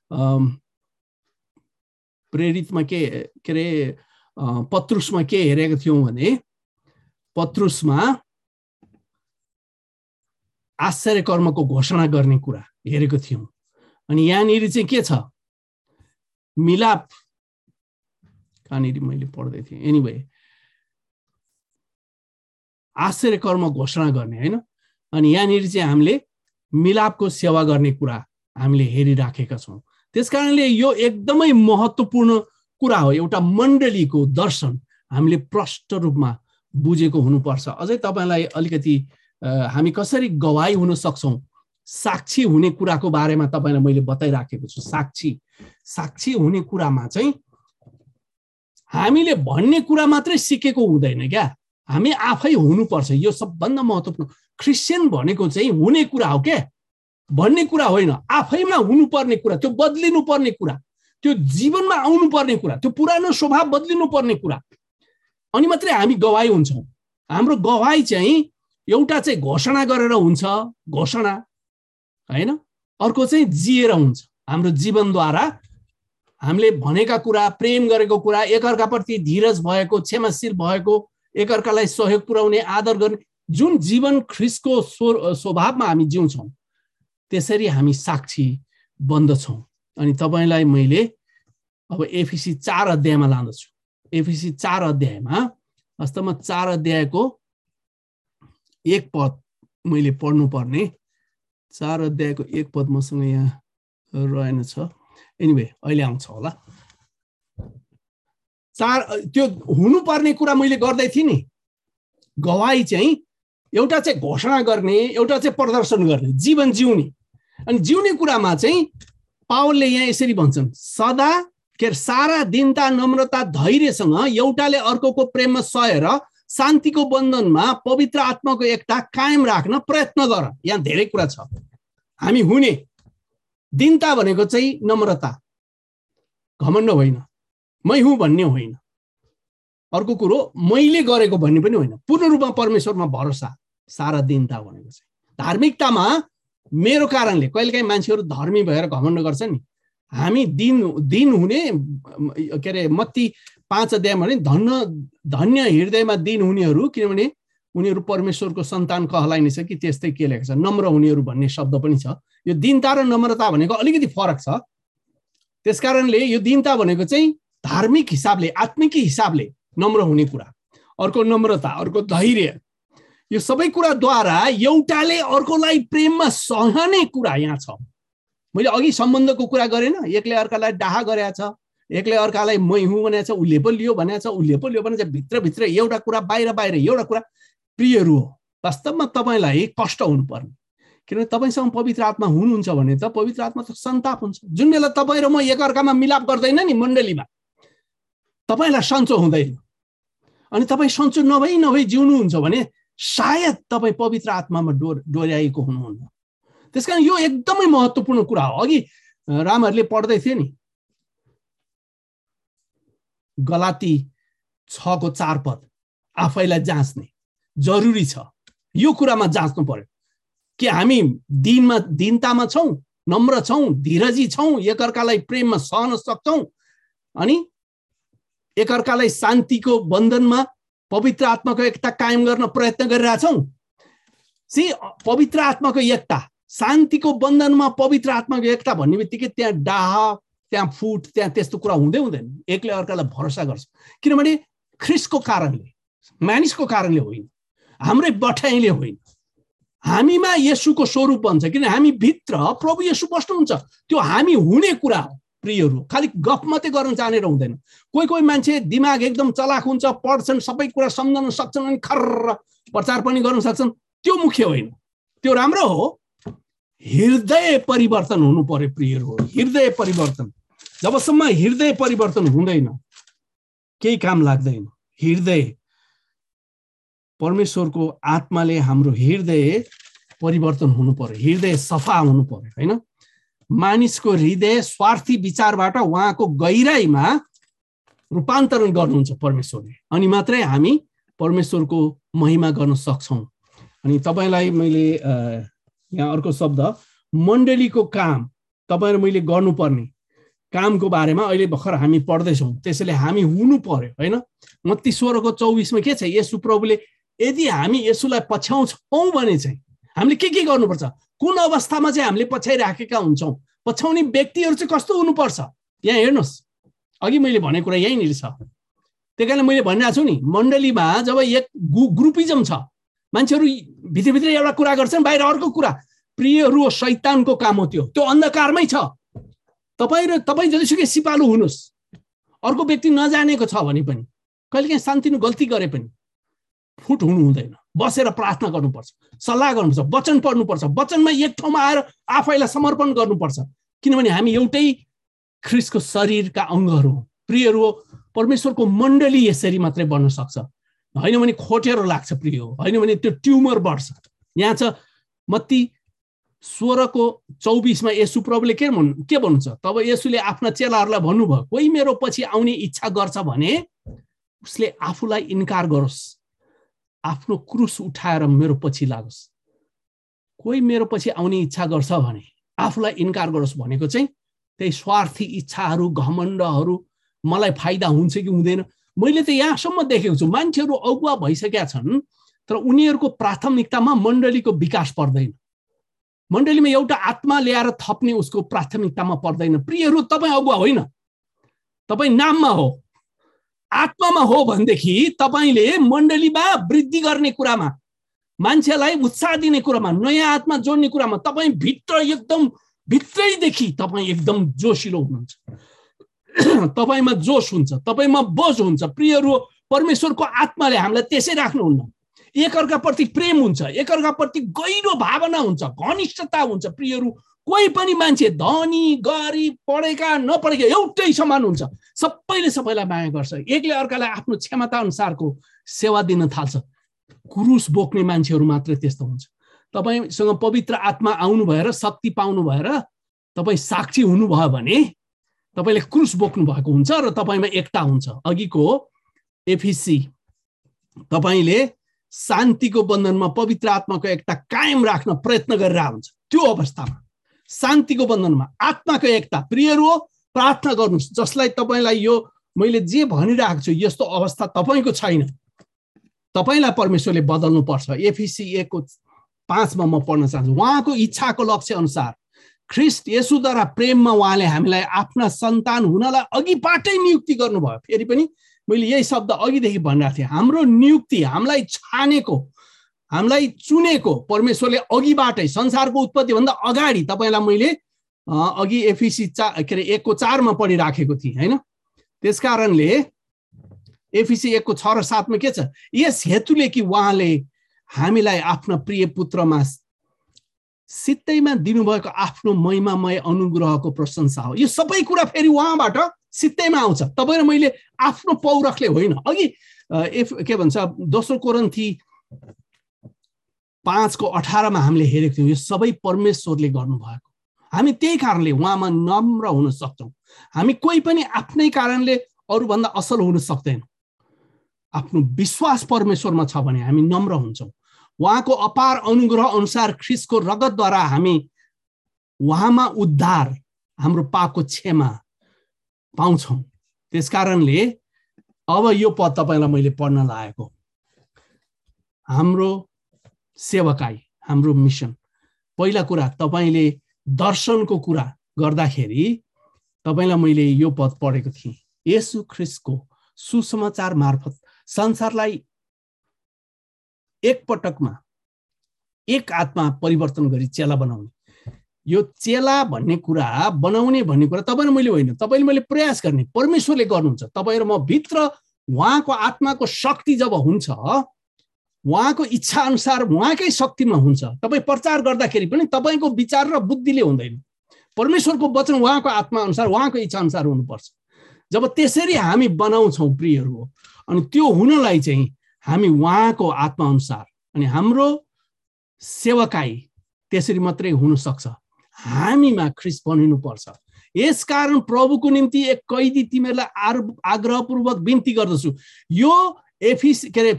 प्रेरितमा के के अरे पत्रुसमा के हेरेका थियौँ भने पत्रुसमा आश्चर्य कर्मको घोषणा गर्ने कुरा हेरेको थियौँ। अनि यहाँनिर चाहिँ के छ? मिलाप। कहाँनिर मैले पढ्दै थिएँ, एनिवे आश्चर्य कर्म घोषणा गर्ने होइन। अनि यहाँनिर चाहिँ हामीले मिलापको सेवा गर्ने कुरा हामीले हेरिराखेका छौँ। त्यसकारणले यो एकदमै महत्त्वपूर्ण कुरा हो। एउटा मण्डलीको दर्शन हामीले प्रष्ट रूपमा बुझेको हुनुपर्छ। अझै तपाईँलाई अलिकति हामी कसरी गवाही हुन सक्छौँ, साक्षी हुने कुराको बारेमा तपाईँलाई मैले बताइराखेको छु। साक्षी साक्षी हुने कुरामा चाहिँ हामीले भन्ने कुरा मात्रै सिकेको हुँदैन क्या, हामी आफै हुनुपर्छ। यो सबभन्दा महत्त्वपूर्ण। क्रिस्चियन भनेको चाहिँ हुने कुरा हो क्या, भन्ने कुरा होइन। आफैमा हुनुपर्ने कुरा, त्यो बदलिनु पर्ने कुरा, त्यो जीवनमा आउनु पर्ने कुरा, त्यो पुरानो स्वभाव बदलिनु पर्ने कुरा, अनि मात्रै हामी गवाही हुन्छौँ। हाम्रो गवाही चाहिँ एउटा चाहिँ घोषणा गरेर हुन्छ, घोषणा होइन, अर्को चाहिँ जिएर हुन्छ। हाम्रो जीवनद्वारा हामीले भनेका कुरा, प्रेम गरेको कुरा, एकअर्काप्रति धीरज भएको, क्षमाशील भएको, एकअर्कालाई सहयोग पुर्याउने, आदर गर्ने, जुन जीवन ख्रीष्टको स्वभावमा हामी जिउँछौँ, त्यसरी हामी साक्षी बन्दछौँ। अनि तपाईँलाई मैले अब एफिसी चार अध्यायमा लाँदछु। एफिसी चार अध्यायमा वास्तवमा चार अध्यायको एक पद मैले पढ्नु पर्ने। चार अध्यायको एक पद मसँग यहाँ रहेन छ। एनिवे अहिले आउँछ होला। चार त्यो हुनुपर्ने कुरा मैले गर्दै थिएँ नि, गवाई चाहिँ एउटा चाहिँ घोषणा गर्ने, एउटा चाहिँ प्रदर्शन गर्ने, जीवन जिउने। अनि जिउने कुरामा चाहिँ पावलले यहाँ यसरी भन्छन्, सदा के सारा दीनता नम्रता धैर्यसँग एउटाले अर्कोको प्रेममा सहेर शान्तिको बन्धनमा पवित्र आत्माको एकता कायम राख्न प्रयत्न गर। यहाँ धेरै कुरा छ। हामी हुने दीनता भनेको चाहिँ नम्रता, घमण्ड होइन, मै हुँ भन्ने होइन। अर्को कुरो मैले गरेको भन्ने पनि होइन, पूर्ण रूपमा परमेश्वरमा भरोसा, सारा दीनता भनेको चाहिँ। धार्मिकतामा मेरो कारणले कहिलेकाहीँ मान्छेहरू धर्मी भएर घमण्ड गर्छ नि। हामी दिन दिन हुने के अरे मत्ती पाँच अध्यायमा भने धन्य धन्य हृदयमा दिन हुनेहरू, किनभने उनीहरू परमेश्वरको सन्तान कहलाइनेछ कि त्यस्तै के लेखेको छ, नम्र हुनेहरू भन्ने शब्द पनि छ। यो दीनता र नम्रता भनेको अलिकति फरक छ। त्यसकारणले यो दीनता भनेको चाहिँ धार्मिक हिसाबले, आत्मिक हिसाबले नम्र हुने कुरा। अर्को नम्रता, अर्को धैर्य, यो सबै कुराद्वारा एउटाले अर्कोलाई प्रेममा सहने कुरा यहाँ छ। मैले अघि सम्बन्धको कुरा गरेन, एकले अर्कालाई डाहा गरेको छ, एकले अर्कालाई मै हुँ भनेको छ, उसले पो लियो भनेको छ, उसले पो लियो भनेको छ, भित्रभित्र एउटा कुरा, बाहिर बाहिर एउटा कुरा। प्रियहरू हो, वास्तवमा तपाईँलाई कष्ट हुनुपर्ने, किनभने तपाईँसँग पवित्र आत्मा हुनुहुन्छ भने त पवित्र आत्मा त सन्ताप हुन्छ। जुन बेला तपाईँ र म एकअर्कामा मिलाप गर्दैन नि मण्डलीमा, तपाईँलाई सन्चो हुँदैन। अनि तपाईँ सन्चो नभई नभई जिउनुहुन्छ भने सायद तपाईँ पवित्र आत्मामा डोर डोर्याएको हुनुहुन्न। त्यस कारण यो एकदमै महत्त्वपूर्ण कुरा हो। अघि रामहरूले पढ्दै थियो नि, गलाती छको चार पद, आफैलाई जाँच्ने जरुरी छ। यो कुरामा जाँच्नु पर्यो कि हामी दिनमा दीनतामा छौँ, नम्र छौँ, धीरजी छौँ, एकअर्कालाई प्रेममा सहन सक्छौँ, अनि एकअर्कालाई शान्तिको बन्धनमा पवित्र आत्माको एकता कायम गर्न प्रयत्न गरिरहेछौँ। सी पवित्र आत्माको एकता, शान्तिको बन्धनमा पवित्र आत्माको एकता भन्ने बित्तिकै त्यहाँ डाह, त्यहाँ फुट, त्यहाँ त्यस्तो कुरा हुँदै हुँदैन। एकले अर्कालाई भरोसा गर्छ, किनभने ख्रिस्टको कारणले, मानिसको कारणले होइन, हाम्रै बठाइले होइन, हामीमा येशूको स्वरूप बन्छ। किन हामी भित्र प्रभु येशू बस्नुहुन्छ। त्यो हामी हुने कुरा हो। प्रियहरू, खालि गफ मात्रै गर्न जानेर हुँदैन। कोही कोही मान्छे दिमाग एकदम चलाक हुन्छ, पढ्छन्, सबै कुरा सम्झन सक्छन्, अनि खर्र प्रचार पनि गर्न सक्छन्। त्यो मुख्य होइन, त्यो राम्रो हो। हृदय परिवर्तन हुनु पर्यो प्रियहरू, हृदय परिवर्तन। जबसम्म हृदय परिवर्तन हुँदैन केही काम लाग्दैन। हृदय, परमेश्वरको आत्माले हाम्रो हृदय परिवर्तन हुनु पर्यो, हृदय सफा हुनु पर्यो, होइन? मानिसको हृदय स्वार्थी विचारबाट उहाँको गहिराईमा रूपान्तरण गर्नुहुन्छ परमेश्वरले, अनि मात्रै हामी परमेश्वरको महिमा गर्न सक्छौँ। अनि तपाईँलाई मैले यहाँ अर्को शब्द, मण्डलीको काम, तपाईँ र मैले गर्नुपर्ने कामको बारेमा अहिले भर्खर हामी पढ्दैछौँ। त्यसैले हामी हुनु पर्यो, होइन? मत्ती सोह्रको चौबिसमा के छ? येशू प्रभुले यदि हामी येशूलाई पछ्याउँछौँ भने चाहिँ हामीले के के गर्नुपर्छ, कुन अवस्थामा चाहिँ हामीले पछ्याइराखेका हुन्छौँ, पछ्याउने व्यक्तिहरू चाहिँ कस्तो हुनुपर्छ। यहाँ हेर्नुहोस्, अघि मैले भनेको कुरा यहीँनिर छ। त्यही कारण मैले भनिरहेको छु नि, मण्डलीमा जब एक ग्रुपिजम छ, मान्छेहरू भित्रभित्र एउटा कुरा गर्छन्, बाहिर अर्को कुरा, प्रियहरू शैतानको काम हो। त्यो त्यो अन्धकारमै छ। तपाईँ र तपाईँ जतिसुकै सिपालु हुनुहोस्, अर्को व्यक्ति नजानेको छ भने पनि, कहिलेकाहीँ शान्तिनु गल्ती गरे पनि फुट हुनु हुँदैन। बसेर प्रार्थना गर्नुपर्छ, सल्लाह गर्नुपर्छ, वचन पढ्नुपर्छ, वचनमा एक ठाउँमा आएर आफैलाई समर्पण गर्नुपर्छ, किनभने हामी एउटै ख्रिस्टको शरीरका अङ्गहरू हौँ। प्रियहरू, परमेश्वरको मण्डली यसरी मात्रै बन्न सक्छ, होइन भने खोटेरो लाग्छ प्रिय हो, होइन भने त्यो ट्युमर बढ्छ। यहाँ छ मत्ती सोह्रको चौबिसमा येशू प्रभुले के भन्नु के भन्नुहुन्छ? तब येशूले आफ्ना चेलाहरूलाई भन्नुभयो, कोही मेरो पछि आउने इच्छा गर्छ भने उसले आफूलाई इन्कार गरोस्, आफ्नो क्रुस उठाएर मेरो पछि लागोस्। कोही मेरो पछि आउने इच्छा गर्छ भने आफूलाई इन्कार गरोस् भनेको चाहिँ त्यही स्वार्थी इच्छाहरू, घमण्डहरू, मलाई फाइदा हुन्छ कि हुँदैन। मैले त यहाँसम्म देखेको छु, मान्छेहरू अगुवा भइसकेका छन्, तर उनीहरूको प्राथमिकतामा मण्डलीको विकास पर्दैन। मण्डलीमा एउटा आत्मा ल्याएर थप्ने उसको प्राथमिकतामा पर्दैन। प्रियहरू, तपाईँ अगुवा होइन, तपाईँ नाममा हो, आत्मामा हो भनेदेखि तपाईँले मण्डलीमा वृद्धि गर्ने कुरामा, मान्छेलाई उत्साह दिने कुरामा, नयाँ आत्मा जोड्ने कुरामा तपाईँ भित्र एकदम भित्रैदेखि तपाईँ एकदम जोसिलो हुनुहुन्छ, तपाईँमा जोस हुन्छ, तपाईँमा बोझ हुन्छ। प्रियहरू, परमेश्वरको आत्माले हामीलाई त्यसै राख्नुहुन्न। एकअर्काप्रति प्रेम हुन्छ, एकअर्काप्रति गहिरो भावना हुन्छ, घनिष्ठता हुन्छ। प्रियहरू, कोही पनि मान्छे धनी गरिब पढेका नपढेका एउटै समान हुन्छ, सबैले सबैलाई माया गर्छ, एकले अर्कालाई आफ्नो क्षमता अनुसारको सेवा दिन थाल्छ। क्रुस बोक्ने मान्छेहरू मात्रै त्यस्तो हुन्छ। तपाईसँग पवित्र आत्मा आउनु भएर शक्ति पाउनु भएर तपाईँ साक्षी हुनुभयो भने तपाईँले क्रुस बोक्नु भएको हुन्छ र तपाईँमा एकता हुन्छ। अघिको एफिसी तपाईँले शान्तिको बन्धनमा पवित्र आत्माको एकता कायम राख्न प्रयत्न गरिरहेको हुन्छ। त्यो अवस्थामा शान्तिको बन्धनमा आत्माको एकता। प्रियहरू, प्रार्थना गर्नुहोस् जसलाई तपाईँलाई यो मैले जे भनिरहेको छु यस्तो अवस्था तपाईँको छैन, तपाईँलाई परमेश्वरले बदल्नु पर्छ। एफिसी एक को पाँचमा म पढ्न चाहन्छु। उहाँको इच्छाको लक्ष्य अनुसार ख्रिस्ट येशूद्वारा प्रेममा उहाँले हामीलाई आफ्ना सन्तान हुनलाई अघिबाटै नियुक्ति गर्नुभयो। फेरि पनि मैले यही शब्द अघिदेखि भनिरहेको थिएँ। हाम्रो नियुक्ति, हामीलाई छानेको, हामीलाई चुनेको परमेश्वरले अघिबाटै, संसारको उत्पत्तिभन्दा अगाडि। तपाईँलाई मैले अघि एफिसी चा के अरे एकको चारमा पढिराखेको थिएँ होइन। त्यस कारणले एफिसी एकको छ र सातमा के छ? यस हेतुले कि उहाँले हामीलाई आफ्ना प्रिय पुत्रमा सित्तैमा दिनुभएको आफ्नो महिमामय अनुग्रहको प्रशंसा हो। यो सबै कुरा फेरि उहाँबाट सित्तैमा आउँछ, तपाईँ र मैले आफ्नो पौरखले होइन। अघि एफ के भन्छ दोस्रो कोरिन्थी पाँचको अठारमा हामीले हेरेको थियौँ, यो सबै परमेश्वरले गर्नुभएको। हामी त्यही कारणले उहाँमा नम्र हुन सक्छौँ। हामी कोही पनि आफ्नै कारणले अरूभन्दा असल हुन सक्दैनौँ। आफ्नो विश्वास परमेश्वरमा छ भने हामी नम्र हुन्छौँ। उहाँको अपार अनुग्रह अनुसार ख्रिस्टको रगतद्वारा हामी उहाँमा उद्धार, हाम्रो पापको क्षमा पाउँछौँ। त्यस कारणले अब यो पद तपाईँलाई मैले पढ्न लागेको, हाम्रो सेवकाई, हाम्रो मिसन। पहिला कुरा, तपाईँले दर्शनको कुरा गर्दाखेरि तपाईँलाई मैले यो पद पढेको थिएँ। येशू ख्रिस्टको सुसमाचार मार्फत संसारलाई एक पटकमा एक आत्मा परिवर्तन गरी चेला बनाउने। यो चेला भन्ने कुरा, बनाउने भन्ने कुरा तपाईँ र मैले होइन, तपाईँले मैले प्रयास गर्ने, परमेश्वरले गर्नुहुन्छ। तपाईँ र म भित्र उहाँको आत्माको शक्ति जब हुन्छ, उहाँको इच्छा अनुसार उहाँकै शक्तिमा हुन्छ। तपाईँ प्रचार गर्दाखेरि पनि तपाईँको विचार र बुद्धिले हुँदैन, परमेश्वरको वचन उहाँको आत्मा अनुसार, उहाँको इच्छा अनुसार हुनुपर्छ। जब त्यसरी हामी बनाउँछौँ प्रियहरू, अनि त्यो हुनलाई चाहिँ हामी उहाँको आत्मा अनुसार, अनि हाम्रो सेवकाई त्यसरी मात्रै हुन सक्छ। हामीमा ख्रिस्ट बनिनुपर्छ। यसकारण प्रभुको निम्ति एक कैदी तिमीहरूलाई आग्रहपूर्वक बिन्ती गर्दछु। यो एफिसी के अरे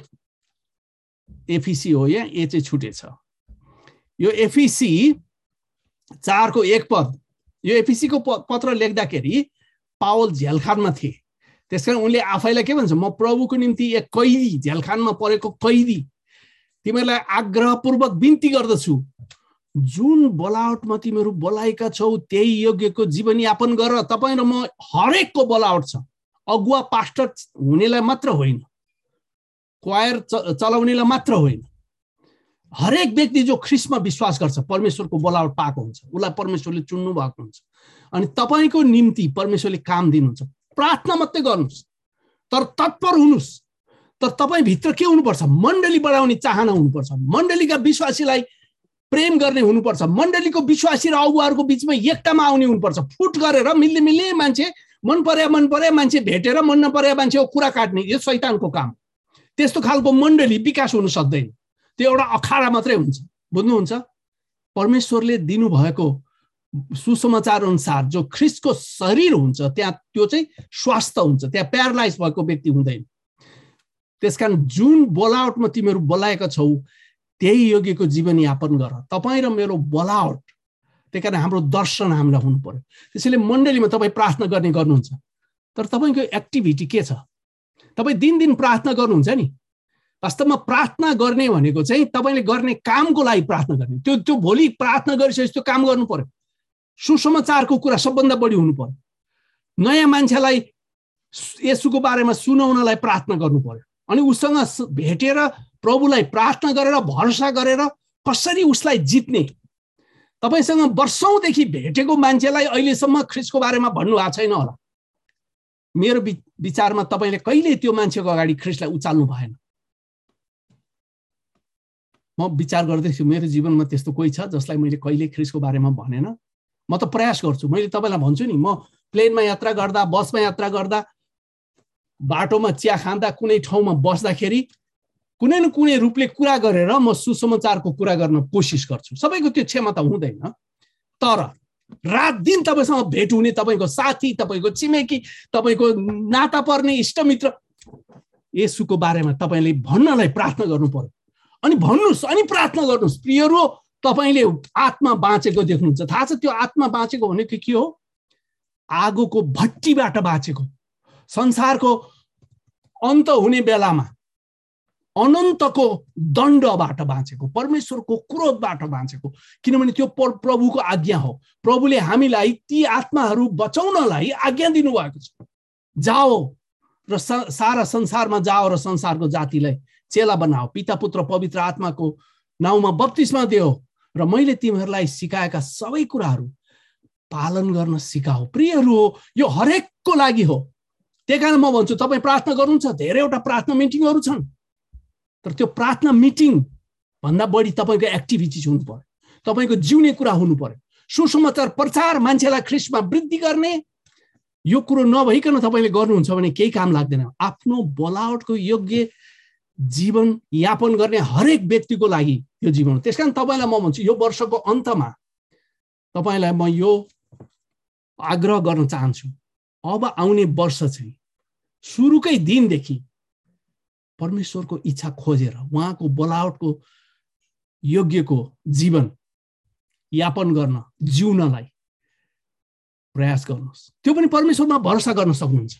एफिसी हो या ए चाहिँ छुटेछ। यो एफिसी चारको एक पद, यो एफिसीको पत्र लेख्दाखेरि पावल झेलखानमा थिए। त्यसकारण उनले आफैलाई के भन्छ? म प्रभुको निम्ति एक कैदी, झेलखानमा परेको कैदी तिमीहरूलाई आग्रहपूर्वक बिन्ती गर्दछु, जुन बोलावटमा तिमीहरू बोलाएका छौ त्यही योग्यको जीवनयापन गर। तपाईँ र म हरेकको बोलावट छ, अगुवा पास्टर हुनेलाई मात्र होइन, क्वायर चलाउनेलाई मात्र होइन, हरेक व्यक्ति जो ख्रिस्टमा विश्वास गर्छ परमेश्वरको बोलावट पाएको हुन्छ, उसलाई परमेश्वरले चुन्नु भएको हुन्छ। अनि तपाईँको निम्ति परमेश्वरले काम दिनुहुन्छ। प्रार्थना मात्रै गर्नुहोस्, तर तत्पर हुनुहोस्। तर तपाईँ भित्र के हुनुपर्छ? मण्डली बढाउने चाहना हुनुपर्छ, मण्डलीका विश्वासीलाई प्रेम गर्ने हुनुपर्छ, मण्डलीको विश्वासी र अगुवाहरूको बिचमा एकतामा आउने हुनुपर्छ। फुट गरेर मिल्ने मिल्ने मान्छे, मन पर्या मन पर्या मान्छे भेटेर मन नपर्या मान्छेको कुरा काट्ने, यो शैतानको काम। त्यस्तो खालको मण्डली विकास हुन सक्दैन, त्यो एउटा अखाडा मात्रै हुन्छ। बुझ्नुहुन्छ? परमेश्वरले दिनुभएको सुसमाचार अनुसार जो ख्रिस्टको शरीर हुन्छ त्यहाँ त्यो चाहिँ स्वास्थ्य हुन्छ, त्यहाँ प्यारालाइज भएको व्यक्ति हुँदैन। त्यसकारण जुन बोलावटमा तिमीहरू बोलाएका छौ त्यही योग्यको जीवनयापन गर। तपाईँ र मेरो बोलावट, त्यही कारण हाम्रो दर्शन हामीलाई हुनु पर्यो। त्यसैले मण्डलीमा तपाईँ प्रार्थना गर्ने गर्नुहुन्छ, तर तपाईँको एक्टिभिटी के छ? तपाईँ दिनदिन प्रार्थना गर्नुहुन्छ नि। वास्तवमा प्रार्थना गर्ने भनेको चाहिँ तपाईँले गर्ने कामको लागि प्रार्थना गर्ने। त्यो त्यो भोलि प्रार्थना गरिसकेपछि त्यो काम गर्नु पर्यो। सुसमाचारको कुरा सबभन्दा बढी हुनु पर्यो। नयाँ मान्छेलाई येशूको बारेमा सुनाउनलाई प्रार्थना गर्नु पर्यो। अनि उसँग भेटेर प्रभुलाई प्रार्थना गरेर भरोसा गरेर कसरी उसलाई जित्ने, तपाईसँग वर्षौंदेखि भेटेको मान्छेलाई अहिलेसम्म ख्रीष्टको बारेमा भन्नु भएको छैन होला। मेरो विचारमा तपाईले कहिले त्यो मान्छेको अगाडि ख्रीष्टलाई उचाल्नु भएन। म विचार गर्दै छु मेरो जीवनमा त्यस्तो कोही छ जसलाई मैले कहिले ख्रीष्टको बारेमा भनेन। म त प्रयास गर्छु। मैले तपाईलाई भन्छु नि, म प्लेनमा यात्रा गर्दा, बसमा यात्रा गर्दा, बाटोमा चिया खाँदा, कुनै ठाउँमा बस्दाखेरि कुनै न कुनै रूपले कुरा गरेर म सुसमाचारको कुरा गर्न कोसिस गर्छु। सबैको त्यो क्षमता हुँदैन, तर रात दिन तपाईसँग भेट हुने तपाईको साथी, तपाईको छिमेकी, तपाईको नाता पर्ने इष्टमित्र येशूको बारेमा तपाईले भन्नलाई प्रार्थना गर्नु पर्यो। अनि भन्नुस्, अनि प्रार्थना गर्नुस्। प्रियहरू, तपाईले आत्मा बाँचेको देख्नुहुन्छ। थाहा छ त्यो आत्मा बाँचेको भनेको के हो? आगोको भट्टीबाट बाँचेको, संसारको अन्त हुने बेलामा अनन्तको दण्डबाट बाँचेको, परमेश्वरको क्रोधबाट बाँचेको। किनभने त्यो प्रभुको आज्ञा हो। प्रभुले हामीलाई ती आत्माहरू बचाउनलाई आज्ञा दिनुभएको छ। जाओ र सारा संसारमा जाओ र संसारको जातिलाई चेला बनाओ, पिता पुत्र पवित्र आत्माको नाउँमा बप्तिस्मा दियो र मैले तिमीहरूलाई सिकाएका सबै कुराहरू पालन गर्न सिकाऊ। प्रियहरू हो, यो हरेकको लागि हो। त्यही कारण म भन्छु, तपाईँ प्रार्थना गर्नुहुन्छ, धेरैवटा प्रार्थना मिटिङहरू छन्, तर त्यो प्रार्थना मिटिङ भन्दा बढी तपाईँको एक्टिभिटिज हुनु पर्यो, तपाईँको जिउने कुरा हुनु पर्यो। सुसमाचार प्रचार, मान्छेलाई ख्रीष्टमा वृद्धि गर्ने, यो कुरो नभइकन तपाईँले गर्नुहुन्छ भने केही काम लाग्दैन। आफ्नो बोलावटको योग्य जीवन यापन गर्ने हरेक व्यक्तिको लागि यो जीवन हो। त्यसकारण तपाईँलाई म भन्छु, यो वर्षको अन्तमा तपाईँलाई म यो आग्रह गर्न चाहन्छु, अब आउने वर्ष चाहिँ सुरुकै दिनदेखि परमेश्वरको इच्छा खोजेर उहाँको बोलावटको योग्यको जीवन यापन गर्न, जिउनलाई प्रयास गर्नुहोस्। त्यो पनि परमेश्वरमा भरोसा गर्न सक्नुहुन्छ।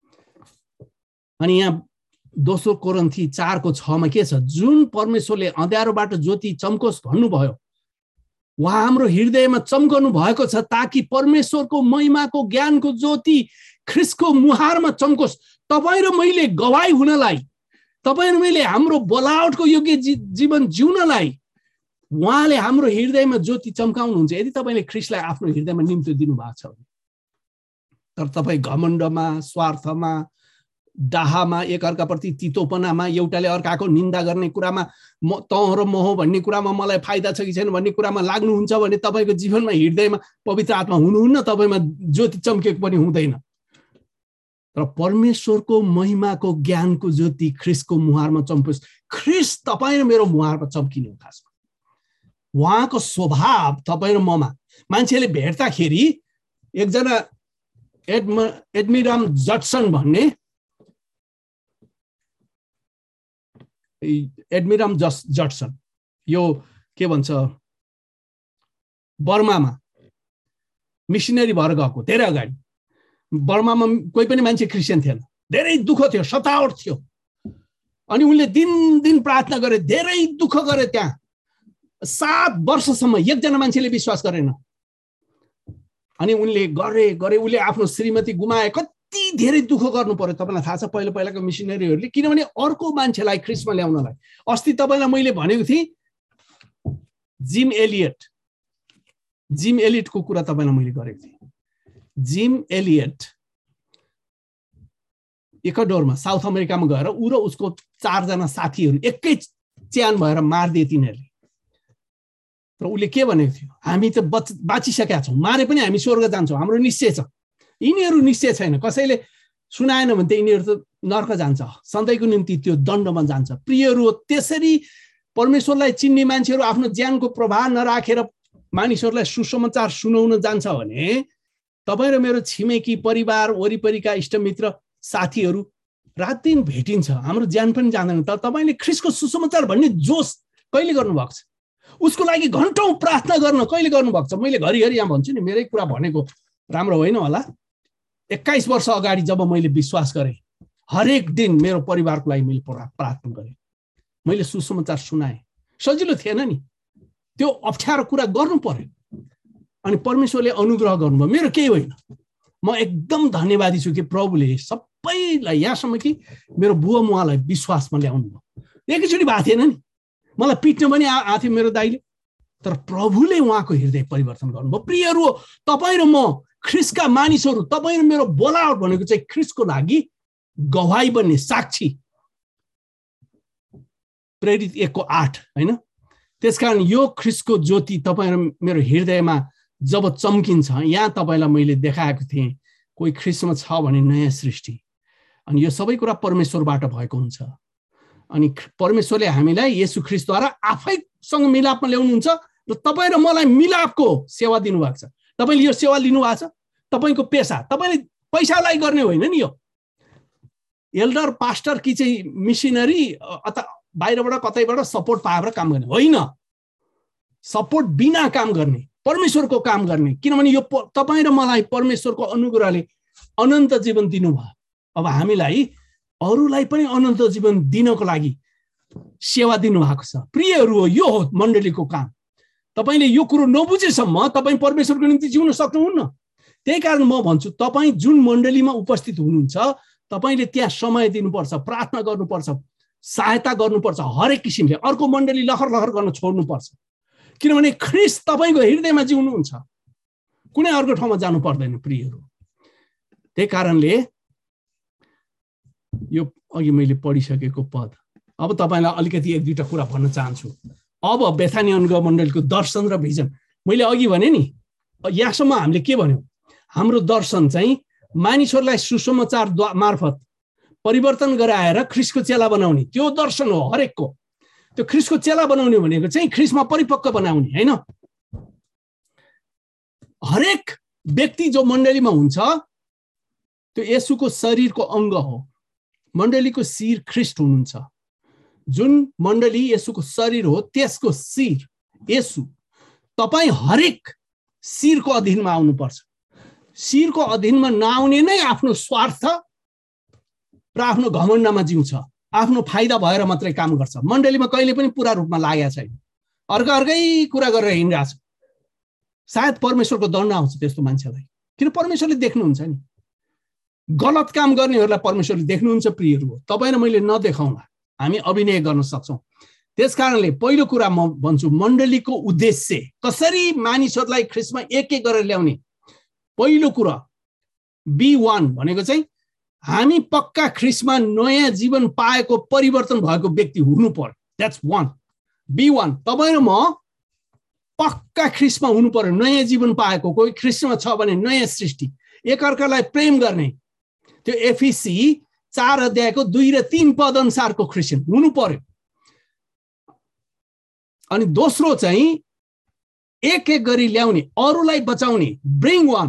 अनि यहाँ दोस्रो कोरिन्थी चारको छमा के छ? जुन परमेश्वरले अँध्यारोबाट ज्योति चम्कोस् भन्नुभयो, उहाँ हाम्रो हृदयमा चम्कनु भएको छ, ताकि परमेश्वरको महिमाको ज्ञानको ज्योति ख्रीष्टको मुहारमा चम्कोस्। तपाईँ र मैले गवाई हुनलाई, तपाईँ र मैले हाम्रो बोलावटको योग्य जीवन जिउनलाई उहाँले हाम्रो हृदयमा ज्योति चम्काउनुहुन्छ। यदि तपाईँले ख्रीष्टलाई आफ्नो हृदयमा निम्तो दिनुभएको छ भने, तर तपाईँ घमण्डमा, स्वार्थमा, डाहामा, एकअर्काप्रति तितोपनामा, एउटाले अर्काको निन्दा गर्ने कुरामा, म तँ र म हो भन्ने कुरामा, मलाई फाइदा छ कि छैन भन्ने कुरामा लाग्नुहुन्छ भने तपाईँको जीवनमा हृदयमा पवित्र आत्मा हुनुहुन्न, तपाईँमा ज्योति चम्केको पनि हुँदैन। तर परमेश्वरको महिमाको ज्ञानको ज्योति ख्रीष्टको मुहारमा चम्कोस्। ख्रीष्ट तपाईँ र मेरो मुहारमा चम्किने हो। खासमा उहाँको स्वभाव तपाईँ र ममा, मान्छेले भेट्दाखेरि एकजना एडम एडमिरम जटसन भन्ने एडमिरम जस जटसन यो के भन्छ, बर्मामा मिसनरी भएर गएको धेरै अगाडि। बर्मामा कोही पनि मान्छे क्रिस्चियन थिएन, धेरै दुःख थियो, सतावट थियो। अनि उनले दिन दिन प्रार्थना गरे, धेरै दुःख गरे। त्यहाँ सात वर्षसम्म एकजना मान्छेले विश्वास गरेन। अनि उनले गरे गरे उनले आफ्नो श्रीमती गुमाए, कति धेरै दुःख गर्नु पर्यो। तपाईँलाई थाहा छ पहिला पहिलाको मिसनरीहरूले, किनभने अर्को मान्छेलाई ख्रीष्टमा ल्याउनलाई। अस्ति तपाईँलाई मैले भनेको थिएँ जिम एलियट, जिम एलियटको कुरा तपाईँलाई मैले गरेको थिएँ। जिम एलियट इक्वाडोरमा, साउथ अमेरिकामा गएर ऊ र उसको चारजना साथीहरू एकै च्यान भएर मारिदिए तिनीहरूले। तर उसले के भनेको थियो, हामी त बच बाँचिसकेका छौँ, मारे पनि हामी स्वर्ग जान्छौँ, हाम्रो निश्चय छ। यिनीहरू निश्चय छैन, कसैले सुनाएन भने त यिनीहरू त नर्क जान्छ, सधैँको निम्ति त्यो दण्डमा जान्छ। प्रियहरू, त्यसरी परमेश्वरलाई चिन्ने मान्छेहरू आफ्नो ज्यानको प्रभाव नराखेर मानिसहरूलाई सुसमाचार सुनाउन जान्छ भने तपाईँ र मेरो छिमेकी, परिवार, वरिपरिका इष्टमित्र, साथीहरू रात दिन भेटिन्छ, हाम्रो ज्यान पनि जाँदैन। तर तपाईँले ख्रीष्टको सुसमाचार भन्ने जोस कहिले गर्नुभएको छ? उसको लागि घन्टौँ प्रार्थना गर्न कहिले गर्नुभएको छ? मैले घरिघरि यहाँ भन्छु नि, मेरै कुरा भनेको राम्रो होइन होला। एक्काइस वर्ष अगाडि जब मैले विश्वास गरेँ, हरेक दिन मेरो परिवारको लागि मैले प्रार्थना गरेँ, मैले सुसमाचार सुनाएँ। सजिलो थिएन नि, त्यो अप्ठ्यारो कुरा गर्नु पर्यो। अनि परमेश्वरले अनुग्रह गर्नुभयो, मेरो केही होइन। म एकदम धन्यवादी छु कि प्रभुले सबैलाई यहाँसम्म कि मेरो बुवा मुवालाई विश्वासमा ल्याउनु भयो। एकैचोटि भएको थिएन नि, मलाई पिट्न पनि आएको थियो मेरो दाइले, तर प्रभुले उहाँको हृदय परिवर्तन गर्नुभयो। प्रियहरू, तपाईँ र म ख्रिस्टका मानिसहरू, तपाईँ र मेरो बोलावट भनेको चाहिँ ख्रिस्टको लागि गवाही बन्ने, साक्षी। प्रेरित एकको आठ होइन। त्यसकारण यो ख्रिस्टको ज्योति तपाईँ र मेरो हृदयमा जब चम्किन्छ, यहाँ तपाईँलाई मैले देखाएको थिएँ, कोही ख्रिस्टमा छ भने नयाँ सृष्टि, अनि यो सबै कुरा परमेश्वरबाट भएको हुन्छ। अनि परमेश्वरले हामीलाई येशू ख्रिस्टद्वारा आफैसँग मिलापमा ल्याउनुहुन्छ र तपाईँ र मलाई मिलापको सेवा दिनुभएको छ। तपाईँले यो सेवा लिनुभएको छ, तपाईँको पेसा, तपाईँले पैसालाई गर्ने होइन नि। यो एल्डर पास्टर कि चाहिँ मिसनरी अथवा बाहिरबाट कतैबाट सपोर्ट पाएर काम गर्ने होइन, सपोर्ट बिना काम गर्ने, परमेश्वरको काम गर्ने। किनभने यो तपाईँ र मलाई परमेश्वरको अनुग्रहले अनन्त जीवन दिनुभयो। अब हामीलाई अरूलाई पनि अनन्त जीवन दिनको लागि सेवा दिनुभएको छ। प्रियहरू, यो हो मण्डलीको काम। तपाईँले यो कुरो नबुझेसम्म तपाईँ परमेश्वरको निम्ति जिउन सक्नुहुन्न। त्यही कारण म भन्छु, तपाईँ जुन मण्डलीमा उपस्थित हुनुहुन्छ, तपाईँले त्यहाँ समय दिनुपर्छ, प्रार्थना गर्नुपर्छ, सहायता गर्नुपर्छ हरेक किसिमले। अर्को मण्डली लखर लखर गर्न छोड्नुपर्छ, किनभने ख्रिस्ट तपाईँको हृदयमा जिउनुहुन्छ, कुनै अर्को ठाउँमा जानु पर्दैन। प्रियहरू, त्यही कारणले यो अघि मैले पढिसकेको पद, अब तपाईँलाई अलिकति एक दुईवटा कुरा भन्न चाहन्छु। अब बेथानी अनुग्रह मण्डलीको दर्शन र भिजन, मैले अघि भने नि, यहाँसम्म हामीले के भन्यौँ? हाम्रो दर्शन चाहिँ मानिसहरूलाई सुसमाचार मार्फत परिवर्तन गराएर ख्रिस्टको चेला बनाउने, त्यो दर्शन हो हरेकको। त्यो ख्रिस्टको चेला बनाउने भनेको चाहिँ ख्रिस्टमा परिपक्व बनाउने होइन। हरेक व्यक्ति जो मण्डलीमा हुन्छ त्यो येशूको शरीरको अङ्ग हो। मण्डलीको शिर ख्रिस्ट हुनुहुन्छ। जुन मण्डली येशूको शरीर हो त्यसको शिर येशू। तपाईँ हरेक शिरको अधीनमा आउनुपर्छ। शिरको अधीनमा नआउने नै आफ्नो स्वार्थ र आफ्नो घमण्डमा जिउँछ, आफ्नो फाइदा भएर मात्रै काम गर्छ। मण्डलीमा कहिले पनि पूरा रूपमा लागेको छैन, अर्का अर्कै कुरा गरेर हिँडिरहेछ। सायद परमेश्वरको दण्ड आउँछ त्यस्तो मान्छेलाई, किन परमेश्वरले देख्नुहुन्छ नि। गलत काम गर्नेहरूलाई परमेश्वरले देख्नुहुन्छ। प्रियहरू, तपाईँ र मैले नदेखाउँला, हामी अभिनय गर्न सक्छौँ। त्यस कारणले पहिलो कुरा म भन्छु, मण्डलीको उद्देश्य कसरी मानिसहरूलाई ख्रिस्टमा एक एक गरेर ल्याउने। पहिलो कुरा बी वान भनेको चाहिँ हामी पक्का ख्रिस्टमा नयाँ जीवन पाएको, परिवर्तन भएको व्यक्ति हुनु पर्यो। That's one, be one. तपाईँ र म पक्का ख्रिस्टमा हुनु पर्यो, नयाँ जीवन पाएको। कोही ख्रिस्टमा छ भने नयाँ सृष्टि, एकअर्कालाई प्रेम गर्ने, त्यो एफिसी चार अध्यायको दुई र तीन पद अनुसारको क्रिस्चियन हुनु पर्यो। अनि दोस्रो चाहिँ एक एक गरी ल्याउने, अरूलाई बचाउने, bring one.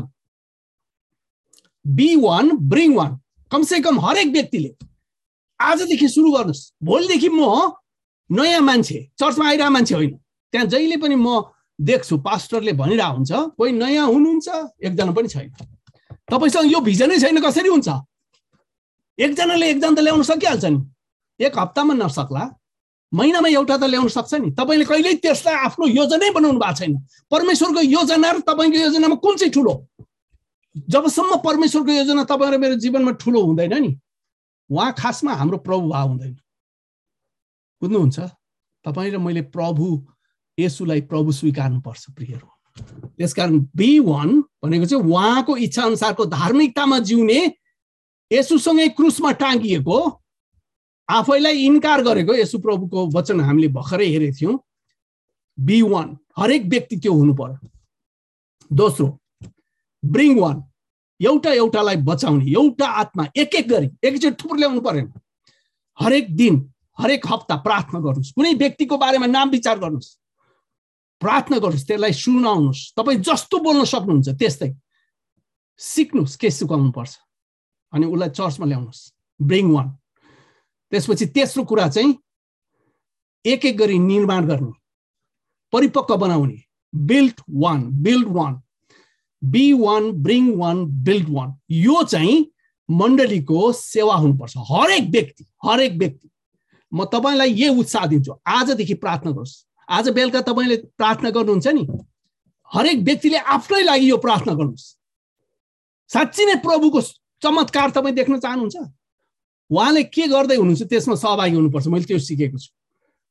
Be one, bring one. कमसे कम हरेक व्यक्तिले आजदेखि सुरु गर्नुहोस्। भोलिदेखि म नयाँ मान्छे, चर्चमा आइरहेको मान्छे होइन। त्यहाँ जहिले पनि म देख्छु पास्टरले भनिरहेको हुन्छ, कोही नयाँ हुनुहुन्छ, एकजना पनि छैन। तपाईसँग यो भिजनै छैन, कसरी हुन्छ? एकजनाले एकजना त ल्याउन सकिहाल्छ नि, एक हप्तामा नसक्ला, महिनामा एउटा त ल्याउन सक्छ नि। तपाईँले कहिल्यै त्यसलाई आफ्नो योजनै बनाउनु भएको छैन। परमेश्वरको योजना र तपाईँको योजनामा कुन चाहिँ ठुलो? जबसम्म परमेश्वरको योजना तपाईँ र मेरो जीवनमा ठुलो हुँदैन नि, उहाँ खासमा हाम्रो प्रभु भाव हुँदैन। बुझ्नुहुन्छ? तपाईँ र मैले प्रभु येशूलाई प्रभु स्वीकार्नुपर्छ। प्रियहरू, त्यसकारण बी वान भनेको चाहिँ उहाँको इच्छा अनुसारको धार्मिकतामा जिउने, येशूसँगै क्रुसमा टाँगिएको, आफैलाई इन्कार गरेको येशू प्रभुको वचन हामीले भर्खरै हेरेको थियौँ। बी वान, हरेक व्यक्ति त्यो हुनु पर्यो। दोस्रो ब्रिङ वान, एउटा एउटालाई बचाउने, एउटा आत्मा एक एक गरी, एकचोटि थुप्रो ल्याउनु परेन। हरेक दिन, हरेक हप्ता प्रार्थना गर्नुहोस्। कुनै व्यक्तिको बारेमा नाम विचार गर्नुहोस्, प्रार्थना गर्नुहोस्, त्यसलाई सुनाउनुहोस्। तपाईँ जस्तो बोल्न सक्नुहुन्छ त्यस्तै सिक्नुहोस्, के सिकाउनु पर्छ, अनि उसलाई चर्चमा ल्याउनुहोस्। Bring one. त्यसपछि तेस्रो कुरा चाहिँ एक एक गरी निर्माण गर्ने, परिपक्व बनाउने, build one, build one. Be one, bring one, build one. यो चाहिँ मण्डलीको सेवा हुनुपर्छ। हरेक व्यक्ति, हरेक व्यक्ति। म तपाईँलाई यो उत्साह दिन्छु, आजदेखि प्रार्थना गर्नुहोस्। आज बेलुका तपाईँले प्रार्थना गर्नुहुन्छ नि, हरेक व्यक्तिले आफ्नै लागि यो प्रार्थना गर्नुहोस्। साँच्चै नै प्रभुको चमत्कार तपाईँ देख्न चाहनुहुन्छ? उहाँले के गर्दै हुनुहुन्छ त्यसमा सहभागी हुनुपर्छ। मैले त्यो सिकेको छु।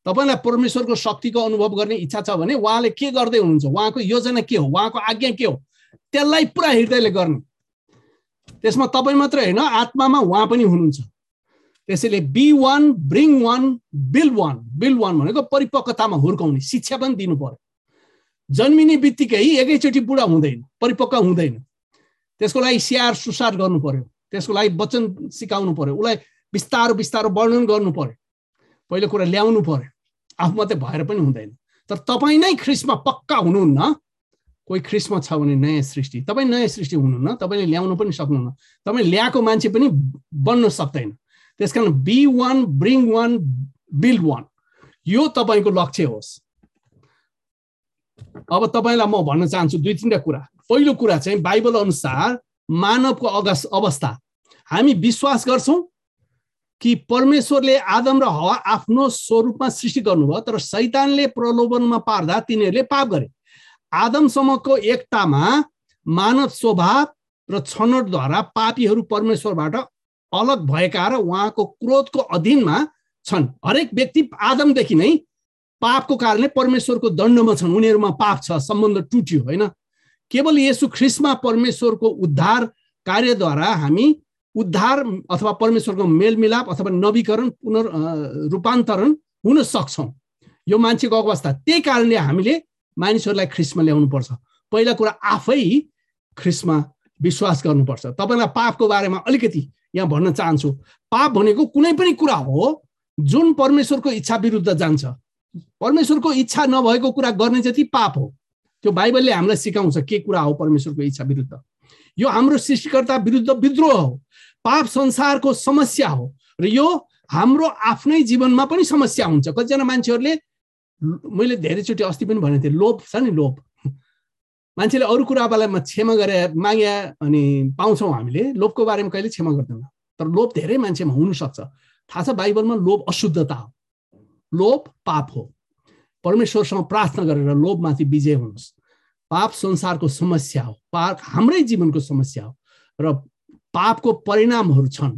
तपाईलाई परमेश्वरको शक्तिको अनुभव गर्ने इच्छा छ भने उहाँले के गर्दै हुनुहुन्छ, उहाँको योजना के हो, उहाँको आज्ञा के हो, त्यसलाई पुरा हृदयले गर्ने। त्यसमा तपाईँ मात्र होइन, आत्मामा उहाँ पनि हुनुहुन्छ। त्यसैले be one, bring one, build one. Build one भनेको परिपक्वतामा हुर्काउने, शिक्षा पनि दिनु पर्यो। जन्मिने बित्तिकै एकैचोटि बुढा हुँदैन, परिपक्व हुँदैन। त्यसको लागि स्याहार सुसार गर्नु पर्यो, त्यसको लागि वचन सिकाउनु पर्यो, उसलाई बिस्तारो बिस्तारो वर्णन गर्नु पर्यो, पहिलो कुरा ल्याउनु पर्यो। आफू मात्रै भएर पनि हुँदैन। तर तपाईँ नै ख्रिस्टमा पक्का हुनुहुन्न। कोही ख्रिस्टमा छ भने नयाँ सृष्टि, तपाईँ नयाँ सृष्टि हुनुहुन्न, तपाईँले ल्याउनु पनि सक्नुहुन्न, तपाईँ ल्याएको मान्छे पनि बन्न सक्दैन। त्यसकारण be one, bring one, build one, यो तपाईँको लक्ष्य होस्। अब तपाईँलाई म भन्न चाहन्छु दुई तीनटा कुरा। पहिलो कुरा चाहिँ बाइबल अनुसार मानवको अवस्था, हामी विश्वास गर्छौँ कि परमेश्वरले आदम र हवा आफ्नो स्वरूपमा सृष्टि गर्नुभयो, तर शैतानले प्रलोभनमा पार्दा तिनीहरूले पाप गरे। आदमसम्मको एकतामा मानव स्वभाव र छनौटद्वारा पापीहरू परमेश्वरबाट अलग भएका र उहाँको क्रोधको अधीनमा छन्। हरेक व्यक्ति आदमदेखि नै पापको कारणले परमेश्वरको दण्डमा छन्, उनीहरूमा पाप छ, सम्बन्ध टुट्यो होइन। केवल येशू ख्रिस्टमा परमेश्वरको उद्धार कार्यद्वारा हामी उद्धार अथवा परमेश्वरको मेलमिलाप अथवा नवीकरण, पुनर् रूपान्तरण हुन सक्छौँ। यो मान्छेको अवस्था। त्यही कारणले हामीले मानिसहरूलाई ख्रिस्टमा ल्याउनु पर्छ। पहिला कुरा आफै ख्रिस्टमा विश्वास गर्नुपर्छ। तपाईँलाई पापको बारेमा अलिकति यहाँ भन्न चाहन्छु। पाप भनेको कुनै पनि कुरा हो जुन परमेश्वरको इच्छा विरुद्ध जान्छ। परमेश्वरको इच्छा नभएको कुरा गर्ने जति पाप हो। त्यो बाइबलले हामीलाई सिकाउँछ के कुरा हो परमेश्वरको इच्छा विरुद्ध। यो हाम्रो सृष्टिकर्ता विरुद्ध विद्रोह हो। पाप संसारको समस्या हो र यो हाम्रो आफ्नै जीवनमा पनि समस्या हुन्छ। कतिजना मान्छेहरूले, मैले धेरैचोटि अस्ति पनि भनेको थिएँ, लोभ छ नि, लोभ। मान्छेले अरू कुरालाई क्षमा गरे मागे अनि पाउँछौँ हामीले, लोभको बारेमा कहिले क्षमा गर्दैन। तर लोभ धेरै मान्छेमा हुनसक्छ। थाहा छ बाइबलमा लोभ अशुद्धता हो, लोभ पाप हो। परमेश्वरसँग प्रार्थना गरेर लोभमाथि विजय हुनुहोस्। पाप संसारको समस्या हो, पाप हाम्रै जीवनको समस्या हो र पापको परिणामहरू छन्।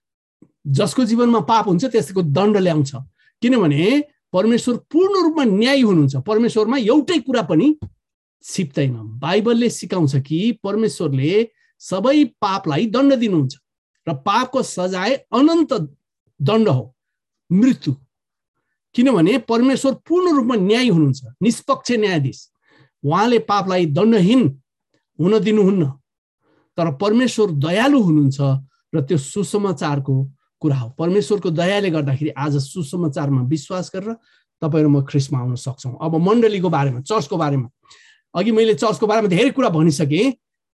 जसको जीवनमा पाप हुन्छ त्यसको दण्ड ल्याउँछ, किनभने परमेश्वर पूर्ण रूपमा न्यायी हुनुहुन्छ। परमेश्वरमा एउटै कुरा पनि छिप्दैन। बाइबलले सिकाउँछ कि परमेश्वरले सबै पापलाई दण्ड दिनुहुन्छ र पापको सजाय अनन्त दण्ड हो, मृत्यु। किनभने परमेश्वर पूर्ण रूपमा न्यायी हुनुहुन्छ, निष्पक्ष न्यायाधीश। उहाँले पापलाई दण्डहीन हुन दिनुहुन्न। तर परमेश्वर दयालु हुनुहुन्छ र त्यो सुसमाचारको कुरा हो। परमेश्वरको दयाले गर्दाखेरि आज सुसमाचारमा विश्वास गरेर तपाईँ र म ख्रिस्टमा आउन सक्छौँ। अब मण्डलीको बारेमा, चर्चको बारेमा, अघि मैले चर्चको बारेमा धेरै कुरा भनिसकेँ।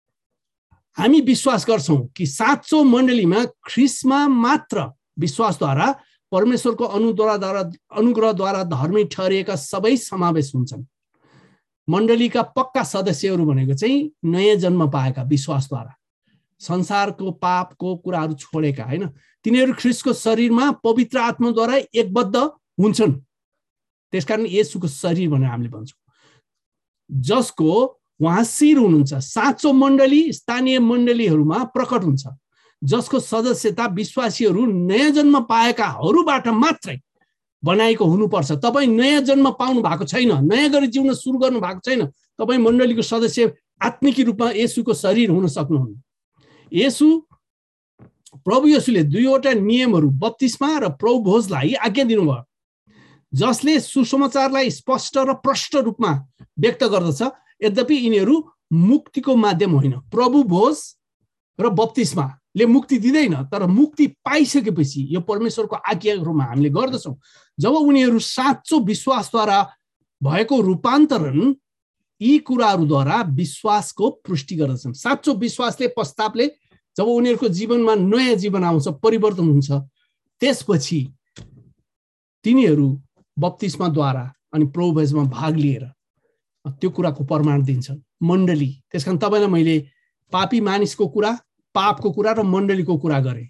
हामी विश्वास गर्छौँ कि साँचो मण्डलीमा ख्रिस्टमा मात्र विश्वासद्वारा परमेश्वरको अनुद्वाराद्वारा अनुग्रहद्वारा धर्मी ठहरिएका सबै समावेश हुन्छन्। मण्डलीका पक्का सदस्यहरू भनेको चाहिँ नयाँ जन्म पाएका, विश्वासद्वारा संसारको पापको कुराहरू छोडेका होइन। तिनीहरू ख्रिस्टको शरीरमा पवित्र आत्माद्वारा एकबद्ध हुन्छन्। त्यसकारण येशूको शरीर भनेर हामीले भन्छौँ, जसको उहाँ शिर हुनुहुन्छ। साँचो मण्डली स्थानीय मण्डलीहरूमा प्रकट हुन्छ, जसको सदस्यता विश्वासीहरू नयाँ जन्म पाएकाहरूबाट मात्रै बनाएको हुनुपर्छ। तपाईँ नयाँ जन्म पाउनु भएको छैन, नयाँ गरी जिउन सुरु गर्नु भएको छैन, तपाईँ मण्डलीको सदस्य आत्मिक रूपमा येशूको शरीर हुन सक्नुहुन्न। येशू प्रभु येशूले दुईवटा नियमहरू, बप्तिस्मा र प्रभु भोजलाई आज्ञा दिनुभयो, जसले सुसमाचारलाई स्पष्ट र प्रष्ट रूपमा व्यक्त गर्दछ। यद्यपि यिनीहरू मुक्तिको माध्यम होइन। प्रभु भोज र बप्तिस्माले मुक्ति दिँदैन, तर मुक्ति पाइसकेपछि यो परमेश्वरको आज्ञाहरूमा हामीले गर्दछौँ। जब उनीहरू साँचो विश्वासद्वारा भएको रूपान्तरण यी कुराहरूद्वारा विश्वासको पुष्टि गर्दछन्। साँचो विश्वासले, पश्चातापले जब उनीहरूको जीवनमा नयाँ जीवन आउँछ, परिवर्तन हुन्छ, त्यसपछि तिनीहरू बप्तिस्माद्वारा अनि प्रभु भोजमा भाग लिएर त्यो कुराको प्रमाण दिन्छन्। मण्डली, त्यसकारण तपाईँलाई मैले पापी मानिसको कुरा, पापको कुरा र मण्डलीको कुरा गरेँ।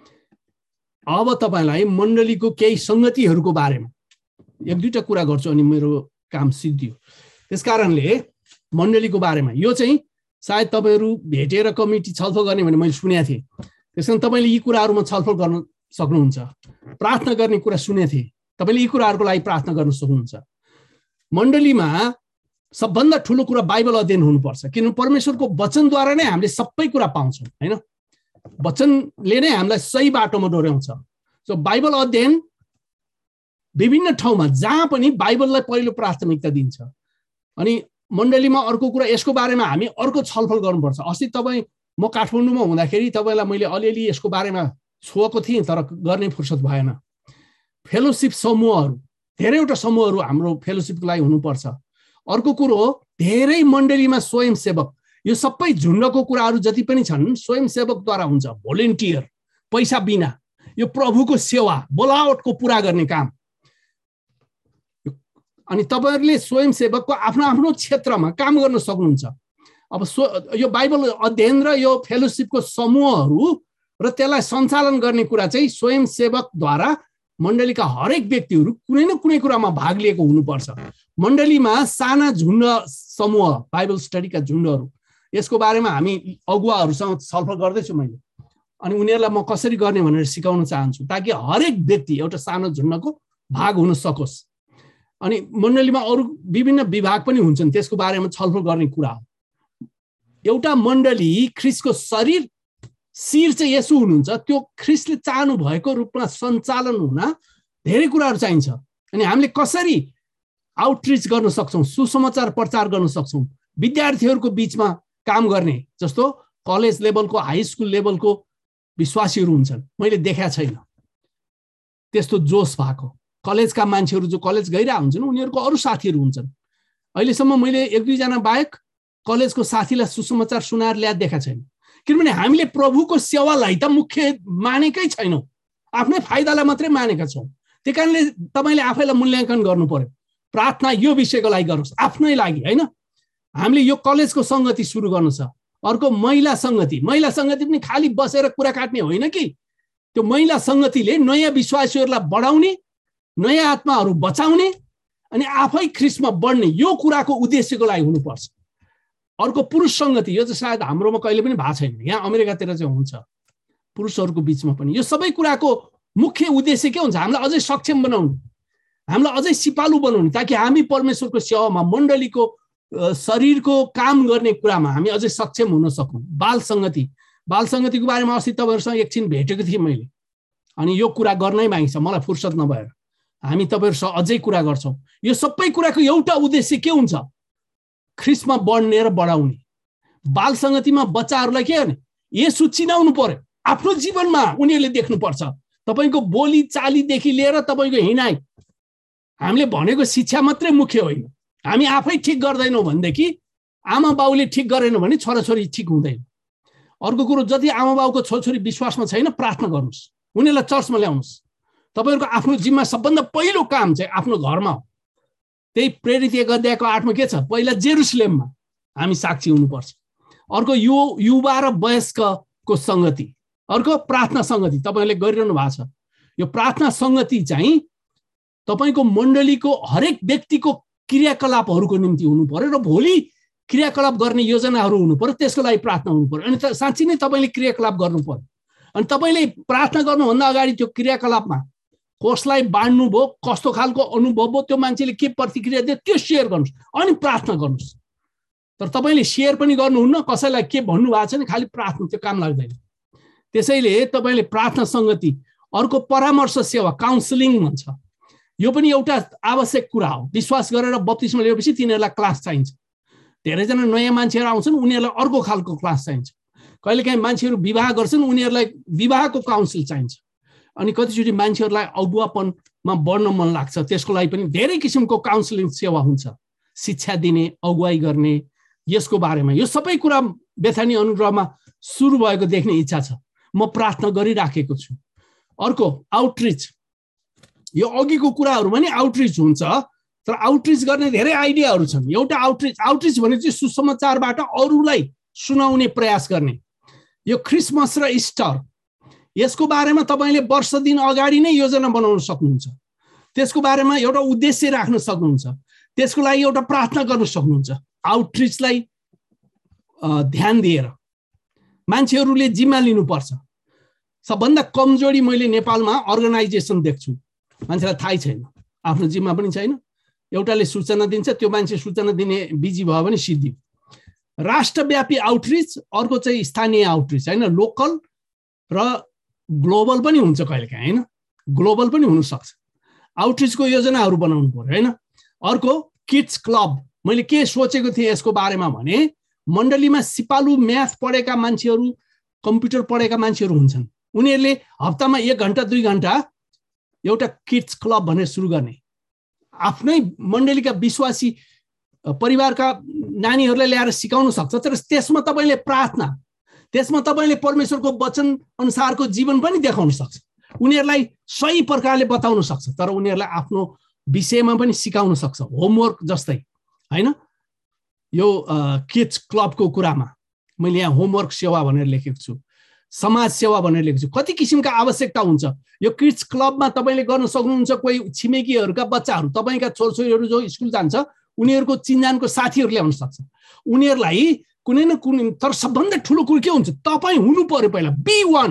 अब तपाईँलाई मण्डलीको केही सङ्गतिहरूको बारेमा एक दुईवटा कुरा गर्छु अनि मेरो काम सिद्धियो। त्यस कारणले मण्डलीको बारेमा यो चाहिँ सायद तपाईँहरू भेटेर कमिटी छलफल गर्ने भने मैले सुनेको थिएँ। त्यस कारण तपाईँले यी कुराहरूमा छलफल गर्न सक्नुहुन्छ। प्रार्थना गर्ने कुरा सुनेको थिएँ, तपाईँले यी कुराहरूको लागि प्रार्थना गर्न सक्नुहुन्छ। मण्डलीमा सबभन्दा ठुलो कुरा बाइबल अध्ययन हुनुपर्छ, किनभने परमेश्वरको वचनद्वारा नै हामीले सबै कुरा पाउँछौँ हैन। वचनले नै हामीलाई सही बाटोमा डोर्याउँछ। सो बाइबल अध्ययन विभिन्न ठाउँमा जहाँ पनि बाइबललाई पहिलो प्राथमिकता दिन्छ। अनि मण्डलीमा अर्को कुरा यसको बारेमा हामी अर्को छलफल गर्नुपर्छ। अस्ति तपाईँ म काठमाडौँमा हुँदाखेरि तपाईँलाई मैले अलिअलि यसको बारेमा छोएको थिएँ, तर गर्ने फुर्सद भएन। फेलोसिप समूहहरू, धेरैवटा समूहहरू हाम्रो फेलोसिपको लागि हुनुपर्छ। अर्को कुरो हो धेरै मण्डलीमा स्वयंसेवक, यो सबै झुन्डको कुराहरू जति पनि छन् स्वयंसेवकद्वारा हुन्छ, भोलिन्टियर, पैसा बिना, यो प्रभुको सेवा बोलावटको पुरा गर्ने काम। अनि तपाईँहरूले स्वयंसेवकको आफ्नो आफ्नो क्षेत्रमा काम गर्न सक्नुहुन्छ। अब सो यो बाइबल अध्ययन र यो फेलोसिपको समूहहरू र त्यसलाई सञ्चालन गर्ने कुरा चाहिँ स्वयंसेवकद्वारा मण्डलीका हरेक व्यक्तिहरू कुनै न कुनै कुरामा भाग लिएको हुनुपर्छ। मण्डलीमा साना झुन्ड समूह, बाइबल स्टडीका झुन्डहरू, यसको बारेमा हामी अगुवाहरूसँग छलफल गर्दैछु मैले। अनि उनीहरूलाई म कसरी गर्ने भनेर सिकाउन चाहन्छु, ताकि हरेक व्यक्ति एउटा सानो झुन्डको भाग हुन सकोस्। अनि मण्डलीमा अरू विभिन्न विभाग पनि हुन्छन्, त्यसको बारेमा छलफल गर्ने कुरा हो। एउटा मण्डली ख्रिस्टको शरीर, शिर चाहिँ येशू हुनुहुन्छ, त्यो ख्रिस्टले चाहनु भएको रूपमा सञ्चालन हुन धेरै कुराहरू चाहिन्छ। अनि हामीले कसरी आउटरिच गर्न सक्छौँ, सुसमाचार प्रचार गर्न सक्छौँ, विद्यार्थीहरूको बिचमा काम गर्ने, जस्तो कलेज लेभलको, हाई स्कुल लेभलको विश्वासीहरू हुन्छन्, मैले देखाएको छैन त्यस्तो जोस भएको। कलेजका मान्छेहरू जो कलेज गइरहेको हुन्छन् उनीहरूको अरू साथीहरू हुन्छन्। अहिलेसम्म मैले एक दुईजना बाहेक कलेजको साथीलाई सुसमाचार सुनाएर ल्याएर देखाएको छैन, किनभने हामीले प्रभुको सेवालाई त मुख्य मानेकै छैनौँ, आफ्नै फाइदालाई मात्रै मानेका छौँ। त्यही कारणले तपाईँले आफैलाई मूल्याङ्कन गर्नु पर्यो। प्रार्थना यो विषयको लागि गर्नुहोस्, आफ्नै लागि होइन। हामीले यो कलेजको सङ्गति सुरु गर्नु छ। अर्को महिला सङ्गति, महिला सङ्गति पनि खालि बसेर कुरा काट्ने होइन कि, त्यो महिला सङ्गतिले नयाँ विश्वासीहरूलाई बढाउने, नयाँ आत्माहरू बचाउने अनि आफै ख्रिस्टमा बढ्ने, यो कुराको उद्देश्यको लागि हुनुपर्छ। अर्को पुरुष सङ्गति, यो चाहिँ सायद हाम्रोमा कहिले पनि भएको छैन, यहाँ अमेरिकातिर चाहिँ हुन्छ पुरुषहरूको बिचमा पनि। यो सबै कुराको मुख्य उद्देश्य के हुन्छ? हामीलाई अझै सक्षम बनाउनु, हामीलाई अझै सिपालु बनाउनु, ताकि हामी परमेश्वरको सेवामा, मण्डलीको शरीरको काम गर्ने कुरामा हामी अझै सक्षम हुन सकौँ। बाल सङ्गति, बाल सङ्गतिको बारेमा अस्ति तपाईँहरूसँग एकछिन भेटेको थिएँ मैले, अनि यो कुरा गर्नै बाँकी छ, मलाई फुर्सद नभएर। हामी तपाईँहरूसँग अझै कुरा गर्छौँ। यो सबै कुराको एउटा उद्देश्य के हुन्छ? ख्रिस्टमा बढ्ने र बढाउने। बाल सङ्गतिमा बच्चाहरूलाई के गर्ने? येशू चिनाउनु पर्यो, आफ्नो जीवनमा उनीहरूले देख्नुपर्छ। तपाईँको बोली चालीदेखि लिएर तपाईँको हिँडाइ, हामीले भनेको शिक्षा मात्रै मुख्य होइन। हामी आफै ठिक गर्दैनौँ भनेदेखि, आमा बाउले ठिक गरेन भने छोराछोरी ठिक हुँदैन। अर्को कुरो, जति आमा बाउको छोराछोरी विश्वासमा छैन, प्रार्थना गर्नुहोस्, उनीहरूलाई चर्चमा ल्याउनुहोस्। तपाईँहरूको आफ्नो जिम्मा सबभन्दा पहिलो काम चाहिँ आफ्नो घरमा हो। त्यही प्रेरित एक अध्यायको आठमा के छ? पहिला जेरुसलेममा हामी साक्षी हुनुपर्छ। अर्को यो युवा र वयस्कको सङ्गति, अर्को प्रार्थना सङ्गति तपाईँले गरिरहनु भएको छ। यो प्रार्थना सङ्गति चाहिँ तपाईँको मण्डलीको हरेक व्यक्तिको क्रियाकलापहरूको निम्ति हुनु पर्यो र भोलि क्रियाकलाप गर्ने योजनाहरू हुनु पर्यो, त्यसको लागि प्रार्थना हुनु पर्यो। अनि साँच्चै नै तपाईँले क्रियाकलाप गर्नु पर्यो। अनि तपाईँले प्रार्थना गर्नुभन्दा अगाडि त्यो क्रियाकलापमा कसलाई बाँड्नु भयो, कस्तो खालको अनुभव भयो, त्यो मान्छेले के प्रतिक्रिया दियो, त्यो सेयर गर्नुहोस्, अनि प्रार्थना गर्नुहोस्। तर तपाईँले सेयर पनि गर्नुहुन्न, कसैलाई के भन्नुभएको छैन, खालि प्रार्थना, त्यो काम लाग्दैन। त्यसैले तपाईँले प्रार्थना सङ्गति, अर्को परामर्श सेवा, काउन्सिलिङ भन्छ, यो पनि एउटा आवश्यक कुरा हो। विश्वास गरेर बप्तिस्मा लिएपछि तिनीहरूलाई क्लास चाहिन्छ। धेरैजना नयाँ मान्छेहरू आउँछन्, उनीहरूलाई अर्को खालको क्लास चाहिन्छ। कहिलेकाहीँ मान्छेहरू विवाह गर्छन्, उनीहरूलाई विवाहको काउन्सिल चाहिन्छ। अनि कतिचोटि मान्छेहरूलाई अगुवापनमा बढ्न मन लाग्छ, त्यसको लागि पनि धेरै किसिमको काउन्सिलिङ सेवा हुन्छ। शिक्षा दिने, अगुवाई गर्ने, यसको बारेमा यो सबै कुरा बेथानी अनुग्रहमा सुरु भएको देख्ने इच्छा छ। म प्रार्थना गरिराखेको छु। अर्को आउटरिच, यो अघिको कुराहरूमा नि आउटरिच हुन्छ, तर आउटरिच गर्ने धेरै आइडियाहरू छन्। एउटा आउटरिच आउटरिच भने चाहिँ सुसमाचारबाट अरूलाई सुनाउने प्रयास गर्ने। यो क्रिसमस र इस्टर, यसको बारेमा तपाईँले वर्ष दिन अगाडि नै योजना बनाउन सक्नुहुन्छ। त्यसको बारेमा एउटा उद्देश्य राख्न सक्नुहुन्छ। त्यसको लागि एउटा प्रार्थना गर्न सक्नुहुन्छ। आउटरिचलाई ध्यान दिएर मान्छेहरूले जिम्मा लिनुपर्छ। सबभन्दा कमजोरी मैले नेपालमा अर्गनाइजेसन देख्छु। मान्छेलाई थाहै छैन, आफ्नो जिम्मा पनि छैन। एउटाले सूचना दिन्छ, त्यो मान्छे सूचना दिने बिजी भयो भने सिद्धि। राष्ट्रव्यापी आउटरिच, अर्को चाहिँ स्थानीय आउटरिच होइन, लोकल र ग्लोबल पनि हुन्छ कहिलेकाहीँ होइन, ग्लोबल पनि हुनसक्छ। आउटरिचको योजनाहरू बनाउनु पर्यो होइन। अर्को किड्स क्लब, मैले के सोचेको थिएँ यसको बारेमा भने मण्डलीमा सिपालु म्याथ पढेका मान्छेहरू, कम्प्युटर पढेका मान्छेहरू हुन्छन्, उनीहरूले हप्तामा एक घन्टा दुई घन्टा एउटा किड्स क्लब भनेर सुरु गर्ने, आफ्नै मण्डलीका विश्वासी परिवारका नानीहरूलाई ल्याएर सिकाउन सक्छ। तर त्यसमा तपाईँले प्रार्थना, त्यसमा तपाईँले परमेश्वरको वचन अनुसारको जीवन पनि देखाउन सक्छ, उनीहरूलाई सही प्रकारले बताउन सक्छ, तर उनीहरूलाई आफ्नो विषयमा पनि सिकाउन सक्छ, होमवर्क जस्तै होइन। यो किड्स क्लबको कुरामा मैले यहाँ होमवर्क सेवा भनेर लेखेको छु, समाज सेवा भनेर लेखेको छु। कति किसिमका आवश्यकता हुन्छ यो किड्स क्लबमा तपाईँले गर्न सक्नुहुन्छ। कोही छिमेकीहरूका बच्चाहरू, तपाईँका छोरछोरीहरू जो स्कुल जान्छ, उनीहरूको चिन्जानको साथीहरू ल्याउन सक्छ, उनीहरूलाई कुनै न कुनै। तर सबभन्दा ठुलो कुरो के हुन्छ, तपाईँ हुनु पर्यो पहिला, be one.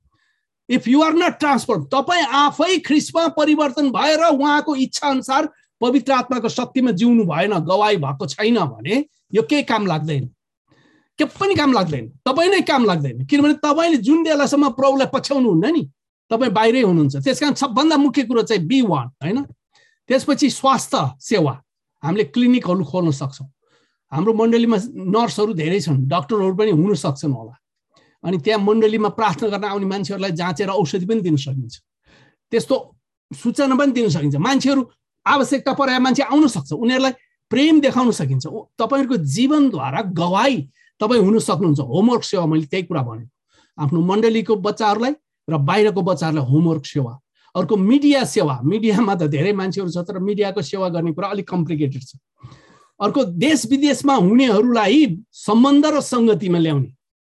If you are not transform, तपाईँ आफै ख्रिस्टमा परिवर्तन भएर उहाँको इच्छा अनुसार पवित्र आत्माको शक्तिमा जिउनु भएन, गवाई भएको छैन भने यो केही काम लाग्दैन, के पनि काम लाग्दैन, तपाईँ नै काम लाग्दैन। किनभने तपाईँले जुन बेलासम्म प्रभुलाई पछ्याउनुहुन्न नि, तपाईँ बाहिरै हुनुहुन्छ। त्यस कारण सबभन्दा मुख्य कुरो चाहिँ बी वान होइन। त्यसपछि स्वास्थ्य सेवा, हामीले क्लिनिकहरू खोल्न सक्छौँ। हाम्रो मण्डलीमा नर्सहरू धेरै छन्, डाक्टरहरू पनि हुन सक्छन् होला, अनि त्यहाँ मण्डलीमा प्रार्थना गर्न आउने मान्छेहरूलाई जाँचेर औषधि पनि दिन सकिन्छ, त्यस्तो सूचना पनि दिन सकिन्छ। मान्छेहरू आवश्यकता परेका मान्छे आउन सक्छ, उनीहरूलाई प्रेम देखाउन सकिन्छ। तपाईँहरूको जीवनद्वारा गवाई तपाईँ हुन सक्नुहुन्छ। होमवर्क सेवा, मैले त्यही कुरा भने, आफ्नो मण्डलीको बच्चाहरूलाई र बाहिरको बच्चाहरूलाई होमवर्क सेवा। अर्को मिडिया सेवा, मिडियामा त धेरै मान्छेहरू छ, तर मिडियाको सेवा गर्ने कुरा अलिक कम्प्लिकेटेड छ। अर्को देश विदेशमा हुनेहरूलाई सम्बन्ध र सङ्गतिमा ल्याउने,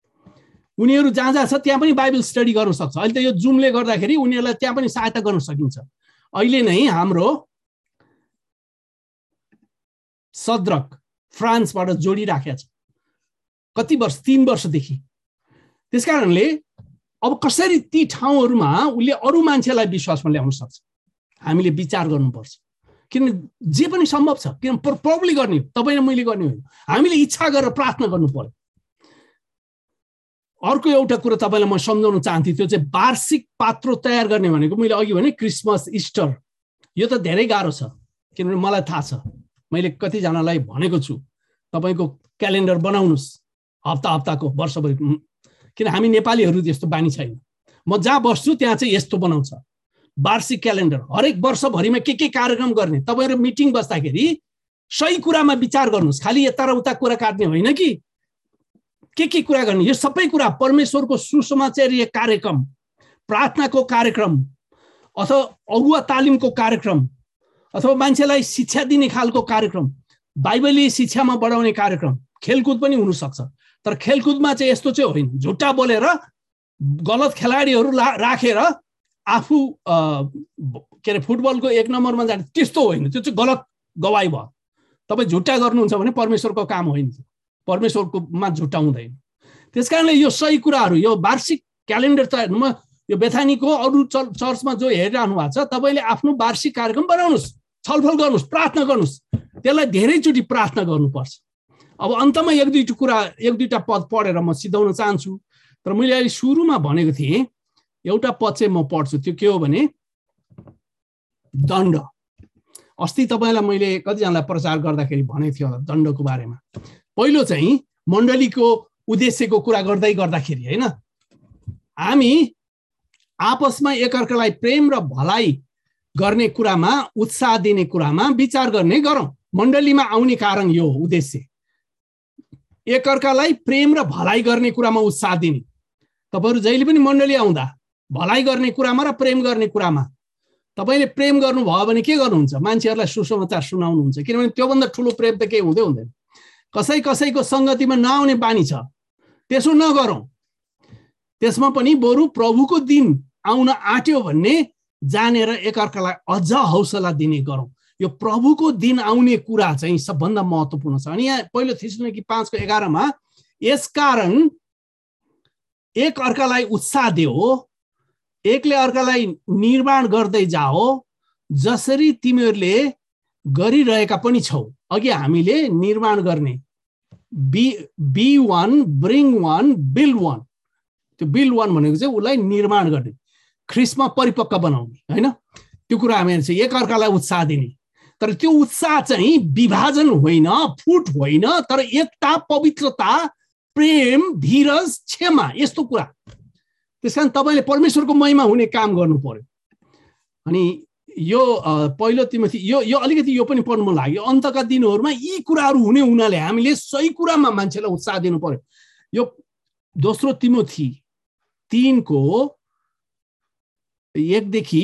उनीहरू जहाँ जहाँ छ त्यहाँ पनि बाइबल स्टडी गर्न सक्छ। अहिले त यो जुमले गर्दाखेरि उनीहरूलाई त्यहाँ पनि सहायता गर्न सकिन्छ। अहिले नै हाम्रो सद्रक फ्रान्सबाट जोडिराखेको छ, कति वर्ष, तीन वर्षदेखि। त्यस कारणले अब कसरी ती ठाउँहरूमा उसले अरू मान्छेलाई विश्वासमा ल्याउन सक्छ, हामीले विचार गर्नुपर्छ। किन जे पनि सम्भव छ, किन प्रभुले गर्ने, तपाईँ र मैले गर्ने होइन, हामीले इच्छा गरेर प्रार्थना गर्नु पर्यो। अर्को एउटा कुरा तपाईँलाई म सम्झाउन चाहन्थेँ, त्यो चाहिँ वार्षिक पात्रो तयार गर्ने भनेको, मैले अघि भने क्रिसमस, इस्टर, यो त धेरै गाह्रो छ। किनभने मलाई थाहा छ, मैले कतिजनालाई भनेको छु, तपाईँको क्यालेन्डर बनाउनुहोस् हप्ता हप्ताको, वर्षभरि। किन हामी नेपालीहरू त्यस्तो बानी छैन। म जहाँ बस्छु त्यहाँ चाहिँ यस्तो बनाउँछ वार्षिक क्यालेन्डर, हरेक वर्षभरिमा के के कार्यक्रम गर्ने। तपाईँहरू मिटिङ बस्दाखेरि सही कुरामा विचार गर्नुहोस्, खालि यता र उता कुरा काट्ने होइन कि के के कुरा गर्ने। यो सबै कुरा परमेश्वरको सुसमाचारीय कार्यक्रम, प्रार्थनाको कार्यक्रम, अथवा अगुवा तालिमको कार्यक्रम, अथवा मान्छेलाई शिक्षा दिने खालको कार्यक्रम, बाइबलीय शिक्षामा बढाउने कार्यक्रम, खेलकुद पनि हुनसक्छ। तर खेलकुदमा चाहिँ यस्तो चाहिँ होइन, झुट्टा बोलेर गलत खेलाडीहरू राखेर आफू के अरे फुटबलको एक नम्बरमा जाने, त्यस्तो होइन, त्यो चाहिँ गलत गवाई भयो। तपाईँ झुट्टा गर्नुहुन्छ भने परमेश्वरको काम होइन, परमेश्वरकोमा झुट्टा हुँदैन। त्यस कारणले यो सही कुराहरू, यो वार्षिक क्यालेन्डर तयार, म यो बेथानीको अरू चर्चमा जो हेरिरहनु भएको छ, तपाईँले आफ्नो वार्षिक कार्यक्रम बनाउनुहोस्, छलफल गर्नुहोस्, प्रार्थना गर्नुहोस्, त्यसलाई धेरैचोटि प्रार्थना गर्नुपर्छ। अब अन्तमा एक दुईवटा कुरा, एक दुईवटा पद पढेर म सिधाउन चाहन्छु। तर मैले अहिले सुरुमा भनेको थिएँ, एउटा पद चाहिँ म पढ्छु, त्यो के हो भने दण्ड। अस्ति तपाईँलाई मैले कतिजनालाई प्रचार गर्दाखेरि भनेको थियो होला दण्डको बारेमा। पहिलो चाहिँ मण्डलीको उद्देश्यको कुरा गर्दै गर्दाखेरि होइन, हामी आपसमा एकअर्कालाई प्रेम र भलाइ गर्ने कुरामा, उत्साह दिने कुरामा विचार गर्ने गरौँ। मण्डलीमा आउने कारण यो उद्देश्य, एकअर्कालाई प्रेम र भलाइ गर्ने कुरामा उत्साह दिने। तपाईँहरू जहिले पनि मण्डली आउँदा भलाइ गर्ने कुरामा र प्रेम गर्ने कुरामा, तपाईँले प्रेम गर्नुभयो भने के गर्नुहुन्छ, मान्छेहरूलाई सुसमाचार सुनाउनुहुन्छ। किनभने त्योभन्दा ठुलो प्रेम त केही हुँदै हुँदैन। कसै कसैको सङ्गतिमा नआउने बानी छ, त्यसो नगरौँ। त्यसमा पनि बरु प्रभुको दिन आउन आँट्यो भन्ने जानेर एकअर्कालाई अझ हौसला दिने गरौँ। यो प्रभुको दिन आउने कुरा चाहिँ सबभन्दा महत्त्वपूर्ण छ। अनि यहाँ पहिलो थिस्सलुनिकी पाँचको एघारमा, यसकारण एक अर्कालाई उत्साह देऊ, एकले अर्कालाई निर्माण गर्दै जाओ जसरी तिमीहरूले गरिरहेका पनि छौ। अघि हामीले निर्माण गर्ने be be one bring one build one, त्यो बिल्ड वान भनेको चाहिँ उसलाई निर्माण गर्ने, ख्रिस्टमा परिपक्व बनाउने होइन। त्यो कुरा हामी चाहिँ एकअर्कालाई उत्साह दिने, तर त्यो उत्साह चाहिँ विभाजन होइन, फुट होइन, तर एकता, पवित्रता, प्रेम, धीरज, क्षमा, यस्तो कुरा। त्यसकारण तपाईँले परमेश्वरको महिमा हुने काम गर्नु पर्यो। अनि यो पहिलो तिमोथी यो यो अलिकति यो पनि पढ्नु मन लाग्यो। अन्तका दिनहरूमा यी कुराहरू हुने हुनाले हामीले सही कुरामा मान्छेलाई उत्साह दिनु पर्यो। यो दोस्रो तिमोथी तीनको एकदेखि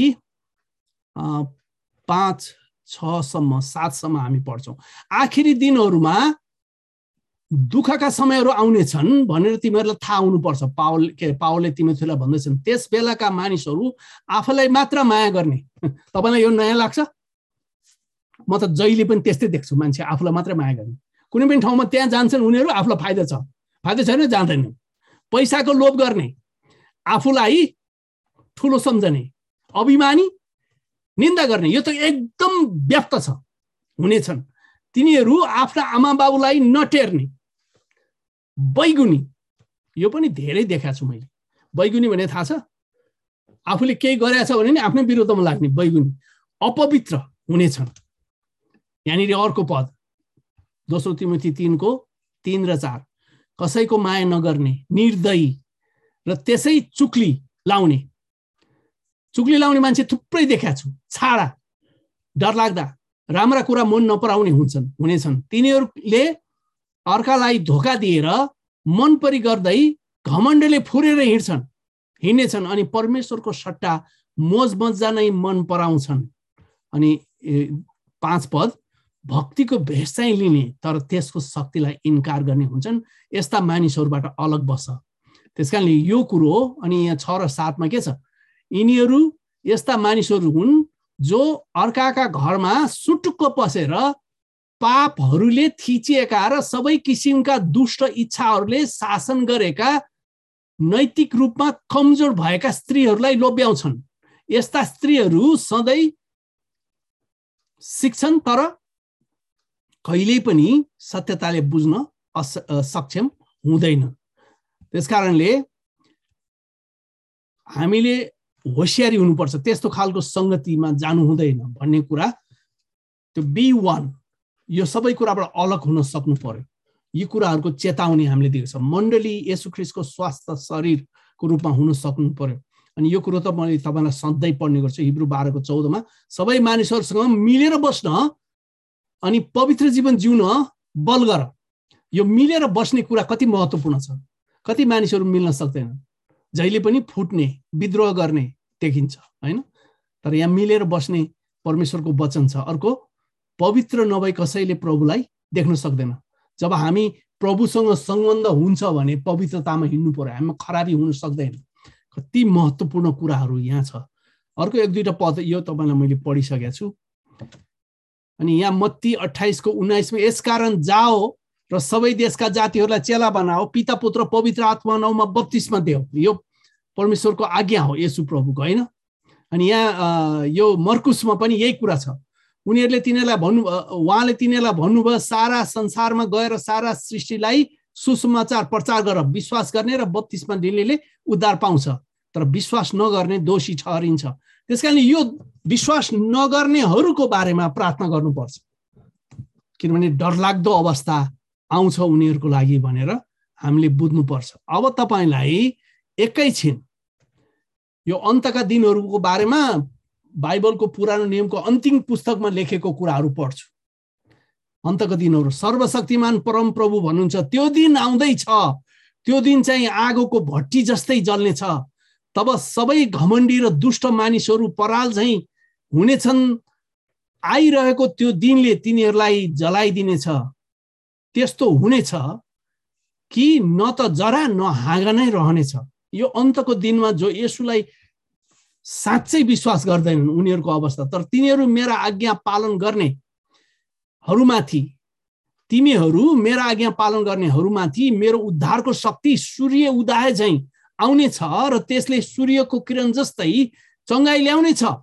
पाँच छसम्म सातसम्म हामी पढ्छौँ। आखिरी दिनहरूमा दुःखका समयहरू आउनेछन् भनेर तिमीहरूलाई थाहा हुनुपर्छ। पावल के पावलले तिमीहरूलाई भन्दछन्, त्यस बेलाका मानिसहरू आफूलाई मात्र माया गर्ने। तपाईँलाई यो नयाँ लाग्छ? म त जहिले पनि त्यस्तै देख्छु, मान्छे आफूलाई मात्रै माया गर्ने। कुनै पनि ठाउँमा त्यहाँ जान्छन् उनीहरू, आफूलाई फाइदा छ, फाइदा छैन जाँदैनन्। पैसाको लोभ गर्ने, आफूलाई ठुलो सम्झने, अभिमानी, निन्दा गर्ने, यो त एकदम व्याप्त छ, हुनेछन्। तिनीहरू आफ्ना आमा बाबुलाई नटेर्ने, बैगुनी, यो पनि धेरै देखाएको छु मैले। बैगुनी भने थाहा छ? आफूले केही गरेछ भने नि आफ्नै विरोधमा लाग्ने बैगुनी। अपवित्र हुनेछन्। यहाँनिर अर्को पद दोस्रो तिमोथी तीनको तीन र चार, कसैको माया नगर्ने, निर्दयी र त्यसै चुक्ली लाउने। चुक्ली लाउने मान्छे थुप्रै देखाएको छु। छाडा, डरलाग्दा, राम्रा कुरा मन नपराउने हुन्छन् हुनेछन्। तिनीहरूले अर्कालाई धोका दिएर मन परी गर्दै घमण्डले फुरेर हिँड्छन् हिँड्नेछन् अनि परमेश्वरको सट्टा मोज मजा नै मन पराउँछन्। अनि पाँच पद, भक्तिको भेष चाहिँ लिने तर त्यसको शक्तिलाई इन्कार गर्ने हुन्छन्। यस्ता मानिसहरूबाट अलग बस। त्यसकारणले यो कुरो अनि यहाँ छ र सातमा के छ? यिनीहरू यस्ता मानिसहरू हुन् जो अर्काका घरमा सुटुक्क पसेर पापहरूले थिचिएका र सबै किसिमका दुष्ट इच्छाहरूले शासन गरेका नैतिक रूपमा कमजोर भएका स्त्रीहरूलाई लोभ्याउँछन्। यस्ता स्त्रीहरू सधैँ सिक्छन् तर कहिल्यै पनि सत्यताले बुझ्न सक्षम हुँदैन। त्यसकारणले हामीले होशियारी हुनुपर्छ, त्यस्तो खालको संगतिमा जानु हुँदैन भन्ने कुरा। त्यो बी वान, यो सबै कुराबाट अलग हुन सक्नु पर्यो। यी कुराहरूको चेतावनी हामीले दिएको छ। मण्डली येशू ख्रीष्टको स्वास्थ्य शरीरको रूपमा हुन सक्नु पर्यो। अनि यो कुरो त मैले तपाईँलाई सधैँ पढ्ने गर्छु। हिब्रू बाह्रको चौधमा सबै मानिसहरूसँग मिलेर बस्न अनि पवित्र जीवन जिउन बल गर। यो मिलेर बस्ने कुरा कति महत्त्वपूर्ण छ। कति मानिसहरू मिल्न सक्दैनन्, जहिले पनि फुट्ने, विद्रोह गर्ने देखिन्छ होइन। तर यहाँ मिलेर बस्ने परमेश्वरको वचन छ। अर्को, पवित्र नभई कसैले प्रभुलाई देख्न सक्दैन। जब हामी प्रभुसँग सम्बन्ध हुन्छ भने पवित्रतामा हिँड्नु पर्यो, हामीमा खराबी हुन सक्दैन। कति महत्त्वपूर्ण कुराहरू यहाँ छ। अर्को एक दुईवटा पद यो तपाईँलाई मैले पढिसकेको छु। अनि यहाँ मत्ती अट्ठाइसको उन्नाइसमा, यसकारण जाओ र सबै देशका जातिहरूलाई चेला बनाओ, पिता पुत्र पवित्र आत्मा नाउँमा बप्तिस्मा देऊ। यो परमेश्वरको आज्ञा हो, येशू प्रभुको होइन। अनि यहाँ यो मर्कुसमा पनि यही कुरा छ। उनीहरूले तिनीहरूलाई भन्नु उहाँले तिनीहरूलाई भन्नुभयो, सारा संसारमा गएर सारा सृष्टिलाई सुसमाचार प्रचार गर। विश्वास गर्ने र बप्तिस्मा लिनेले उद्धार पाउँछ, तर विश्वास नगर्ने दोषी ठहरिन्छ। त्यसकारण यो विश्वास नगर्नेहरूको बारेमा प्रार्थना गर्नुपर्छ, किनभने डरलाग्दो अवस्था आउँछ उनीहरूको लागि भनेर हामीले बुझ्नुपर्छ। अब तपाईँलाई एकैछिन यो अन्तका दिनहरूको बारेमा बाइबलको पुरानो नियमको अन्तिम पुस्तकमा लेखेको कुराहरू पढ्छु। अन्तका दिनहरू सर्वशक्तिमान परम प्रभु भन्नुहुन्छ, त्यो दिन आउँदैछ, त्यो दिन चाहिँ आगोको भट्टी जस्तै जल्नेछ। तब सबै घमण्डी र दुष्ट मानिसहरू पराल झैँ हुनेछन्। आइरहेको त्यो दिनले तिनीहरूलाई जलाइदिनेछ। त्यस्तो हुनेछ कि न त जरा न हाँगा नै रहनेछ। यो अन्तको दिनमा जो येशूलाई साँच्चै विश्वास गर्दैनन् उनीहरूको अवस्था। तर तिनीहरू मेरा आज्ञा पालन गर्नेहरूमाथि तिमीहरू मेरा आज्ञा पालन गर्नेहरूमाथि मेरो उद्धारको शक्ति सूर्य उदय झैँ आउनेछ र त्यसले सूर्यको किरण जस्तै चङ्गाई ल्याउनेछ।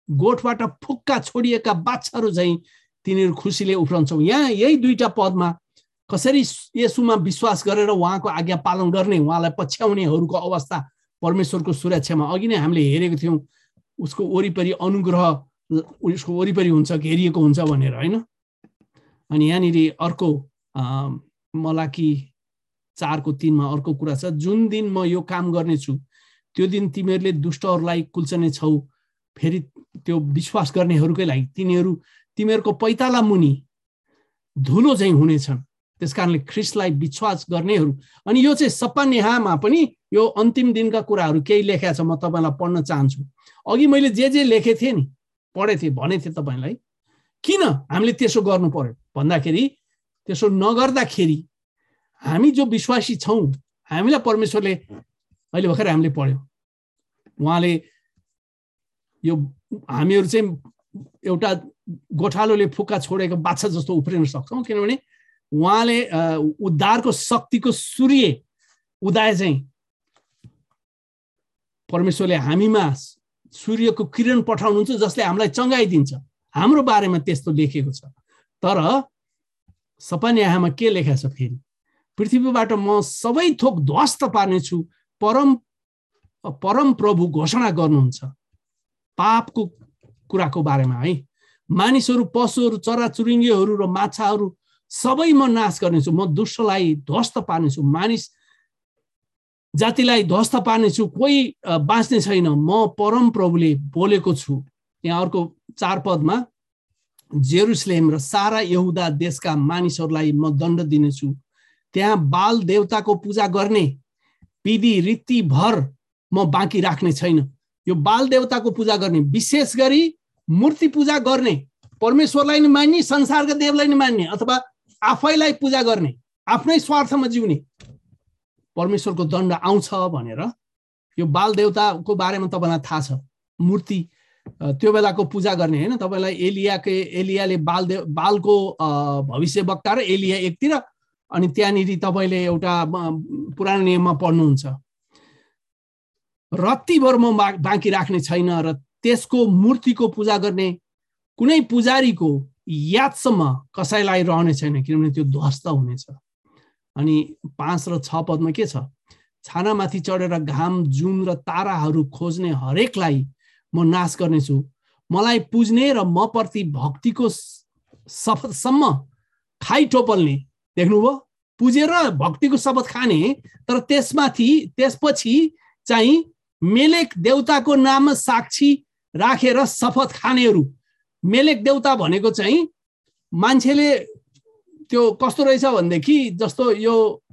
गोठबाट फुक्का छोडिएका बाछाहरू झैं तिनीहरू खुसीले उफ्रन्छौ। यहाँ यही दुईटा पदमा कसरी येशूमा विश्वास गरेर उहाँको आज्ञा पालन गर्ने, उहाँलाई पछ्याउनेहरूको अवस्था परमेश्वरको सुरक्षामा अघि नै हामीले हेरेको थियौं। उसको वरिपरि अनुग्रह उसको वरिपरि हुन्छ, घेरिएको हुन्छ भनेर, हैन? अनि यहाँनिर अर्को मलाकी चारको तीनमा अर्को कुरा छ, जुन दिन म यो काम गर्नेछु त्यो दिन तिमीहरूले दुष्टहरूलाई कुल्चने छौ, फेरि त्यो विश्वास गर्नेहरूकै लागि तिनीहरू तिमीहरूको पैताला मुनि धुलो झैं हुनेछन्। त्यसकारणले ख्रीष्टलाई विश्वास गर्नेहरू, अनि यो चाहिँ सपनेहामा पनि यो अन्तिम दिनका कुराहरू केही लेखेको छ, म तपाईलाई पढ्न चाहन्छु। अघि मैले जे जे लेखे थिएँ नि, पढे थिएँ, भने थिएँ तपाईलाई, किन हामीले त्यसो गर्नु पर्यो भन्दाखेरि त्यसो नगर्दाखेरि हामी जो विश्वासी छौं, हामीलाई परमेश्वरले अहिले भर्खर हामीले पढ्यौं, उहाँले यो हामीहरू चाहिँ एउटा गोठालोले फुक्का छोडेको बाछा जस्तो उफ्रिन सक्छौं, किनभने उहाँले उद्धारको शक्तिको सूर्य उदय चाहिँ परमेश्वरले हामीमा सूर्यको किरण पठाउनुहुन्छ जसले हामीलाई चङ्गाइदिन्छ। हाम्रो बारेमा त्यस्तो लेखेको छ। तर सपन्याहमा के लेखेको छ फेरि, पृथ्वीबाट म सबै थोक ध्वस्त पार्नेछु, परम परम प्रभु घोषणा गर्नुहुन्छ पापको कुराको बारेमा, है? मानिसहरू, पशुहरू, चराचुरुङ्गीहरू र माछाहरू सबै म नाश गर्नेछु, म दुष्टलाई ध्वस्त पार्नेछु, मानिस जातिलाई ध्वस्त पार्नेछु, कोही बाँच्ने छैन, म परम प्रभुले बोलेको छु। यहाँ अर्को चार पदमा जेरुसलेम र सारा यहुदा देशका मानिसहरूलाई म दण्ड दिनेछु, त्यहाँ बाल देवताको पूजा गर्ने विधि रीति भर म बाँकी राख्ने छैन। यो बाल देवताको पूजा गर्ने, विशेष गरी मूर्ति पूजा गर्ने, परमेश्वरलाई नै मान्ने, संसारका देवलाई नै मान्ने, अथवा आफैलाई पूजा गर्ने, आफ्नै स्वार्थमा जिउने, परमेश्वरको दण्ड आउँछ भनेर यो बाल देवताको बारेमा तपाईलाई थाहा छ। मूर्ति त्यो बेलाको पूजा गर्ने, हैन? तपाईलाई एलियाके एलियाले बाल देव बालको भविष्यवक्ता र एलिया एकतिर, अनि त्यहाँनिर तपाईले एउटा पुरानो नियममा पढ्नुहुन्छ, रत्तीभर म बाँकी राख्ने छैन र त्यसको मूर्तिको पूजा गर्ने कुनै पुजारीको यादसम्म कसैलाई रहने छैन, किनभने त्यो ध्वस्त हुनेछ। अनि पाँच र छ पदमा के छ, छानामाथि चढेर घाम, जुन र ताराहरू खोज्ने हरेकलाई म नाश गर्नेछु, मलाई पुज्ने र म प्रति भक्तिको शपथसम्म खाइ टोपल्ने, देख्नुभयो, पुजेर भक्तिको शपथ खाने, तर त्यसमाथि त्यसपछि चाहिँ मेलेक देवताको नाममा साक्षी राखेर शपथ खानेहरू। मेलेक देवता भनेको चाहिँ मान्छेले त्यो कस्तो रहेछ भनेदेखि, जस्तो यो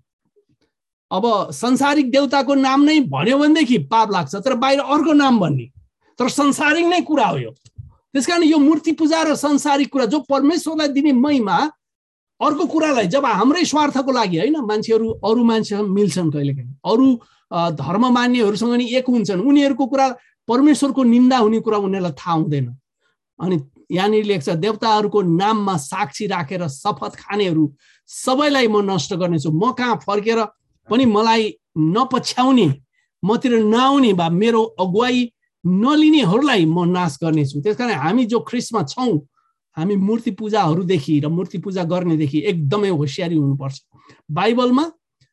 अब संसारिक देवताको नाम नै भन्यो भनेदेखि पाप लाग्छ, तर बाहिर अर्को नाम भन्ने, तर संसारिक नै कुरा हो यो। त्यसकारण यो मूर्ति पूजा र संसारिक कुरा जो परमेश्वरलाई दिने महिमा, अर्को कुरालाई जब हाम्रै स्वार्थको लागि, हैन, मान्छेहरू अरू मान्छेसँग मिल्छन्, कहिलेकाहीँ अरू धर्म मान्नेहरूसँग नि एक हुन्छन्, उनीहरूको कुरा परमेश्वरको निन्दा हुने कुरा उनीहरूलाई थाहा हुँदैन। अनि यहाँनिर लेख्छ, देवताहरूको नाममा साक्षी राखेर शपथ खानेहरू सबैलाई म नष्ट गर्नेछु, म कहाँ फर्केर पनि मलाई नपछ्याउने, मतिर नआउने वा मेरो अगुवाई नलिनेहरूलाई म नाश गर्नेछु। त्यसकारण हामी जो ख्रीष्टमा छौं, हामी मूर्ति पूजाहरूदेखि र मूर्ति पूजा गर्नेदेखि एकदमै होशियारी हुनुपर्छ। बाइबलमा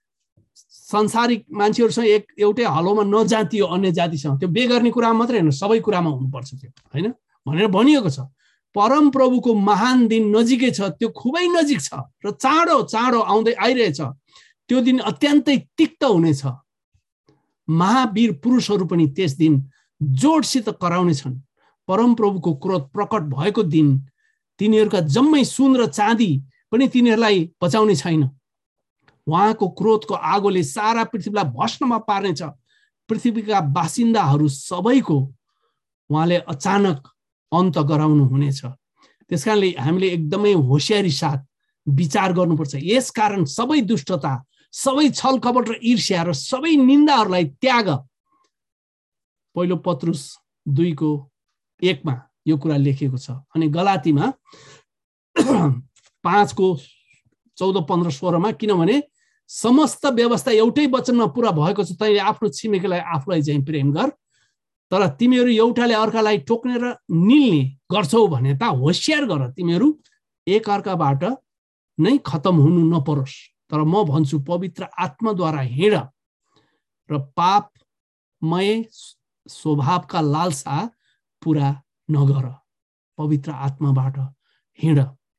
संसारिक मान्छेहरूसँग एक एउटै हलोमा नजातियो अन्य जातिसँग, त्यो बेगर्ने कुरा मात्रै हैन, सबै कुरामा हुनुपर्छ त्यो, हैन भनेर भनिएको छ। परम प्रभुको महान दिन नजिकै छ, त्यो खुबै नजिक छ र चाँडो चाँडो आउँदै आइरहेछ। त्यो दिन अत्यन्तै तिक्त हुनेछ। महावीर पुरुषहरू पनि त्यस दिन जोडसित कराउने छन्। परम प्रभुको क्रोध प्रकट भएको दिन तिनीहरूका जम्मै सुन र चाँदी पनि तिनीहरूलाई बचाउने छैन। उहाँको क्रोधको आगोले सारा पृथ्वीलाई भस्ममा पार्नेछ। पृथ्वीका बासिन्दाहरू सबैको उहाँले अचानक अन्त गराउनु हुनेछ। त्यसकारणले हामीले एकदमै होशियारी साथ विचार गर्नुपर्छ। यसकारण सबै दुष्टता, सबै छल कपट र ईर्ष्या र सबै निन्दाहरूलाई त्याग। पहिलो पत्रुस दुई को एक मा यो कुरा लेखिएको छ। अनि गलातीमा पाँच को चौध पन्ध्र सोह्र मा, किनभने समस्त व्यवस्था एउटै वचनमा पूरा भएको छ, तैले आफ्नो छिमेकीलाई आफूलाई चाहिँ प्रेम गर, तर तिमीहरू एउटाले अर्कालाई टोक्ने र निल्ने गर्छौ भने त होशियार गर, तिमीहरू एक अर्काबाट नै खतम हुनु नपरोस्। तर म भन्छु पवित्र आत्माद्वारा हिँड र पापमय स्वभावका लालसा पूरा नगर। पवित्र आत्माबाट हिँड।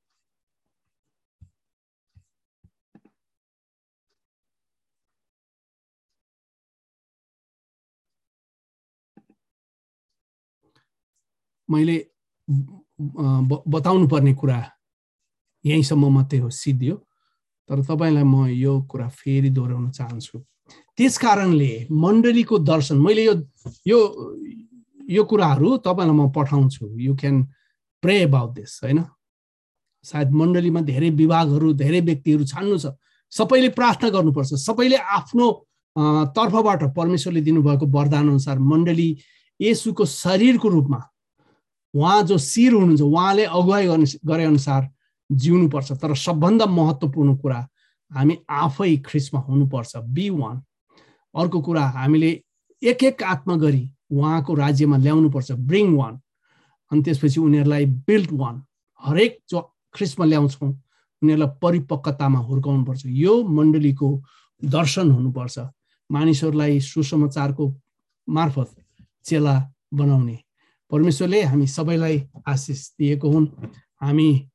मैले बताउनु पर्ने कुरा यहीँसम्म मात्रै हो, सिद्धियो। तर तपाईलाई म यो कुरा फेरि दोहोऱ्याउन चाहन्छु। त्यस कारणले मण्डलीको दर्शन, मैले यो यो यो कुराहरू तपाईलाई म पठाउँछु। You can pray about this, हैन? सायद मण्डलीमा धेरै विभागहरू, धेरै व्यक्तिहरू छान्नु छ। सबैले प्रार्थना गर्नुपर्छ। सबैले आफ्नो तर्फबाट परमेश्वरले दिनुभएको वरदान अनुसार मण्डली येशूको शरीरको रूपमा उहाँ जो शिर हुनुहुन्छ उहाँले अगुवाई गरे अनुसार जिउनुपर्छ। तर सबभन्दा महत्त्वपूर्ण कुरा हामी आफै ख्रीष्टमा हुनुपर्छ। Be one. अर्को कुरा हामीले एक एक आत्मा गरी उहाँको राज्यमा ल्याउनुपर्छ। Bring one. अनि त्यसपछि उनीहरूलाई बिल्ड वान। हरेक जो ख्रीष्टमा ल्याउँछौँ उनीहरूलाई परिपक्वतामा हुर्काउनुपर्छ। यो मण्डलीको दर्शन हुनुपर्छ। मानिसहरूलाई सुसमाचारको मार्फत चेला बनाउने। परमेश्वरले हामी सबैलाई आशिष दिएको हुन्। हामी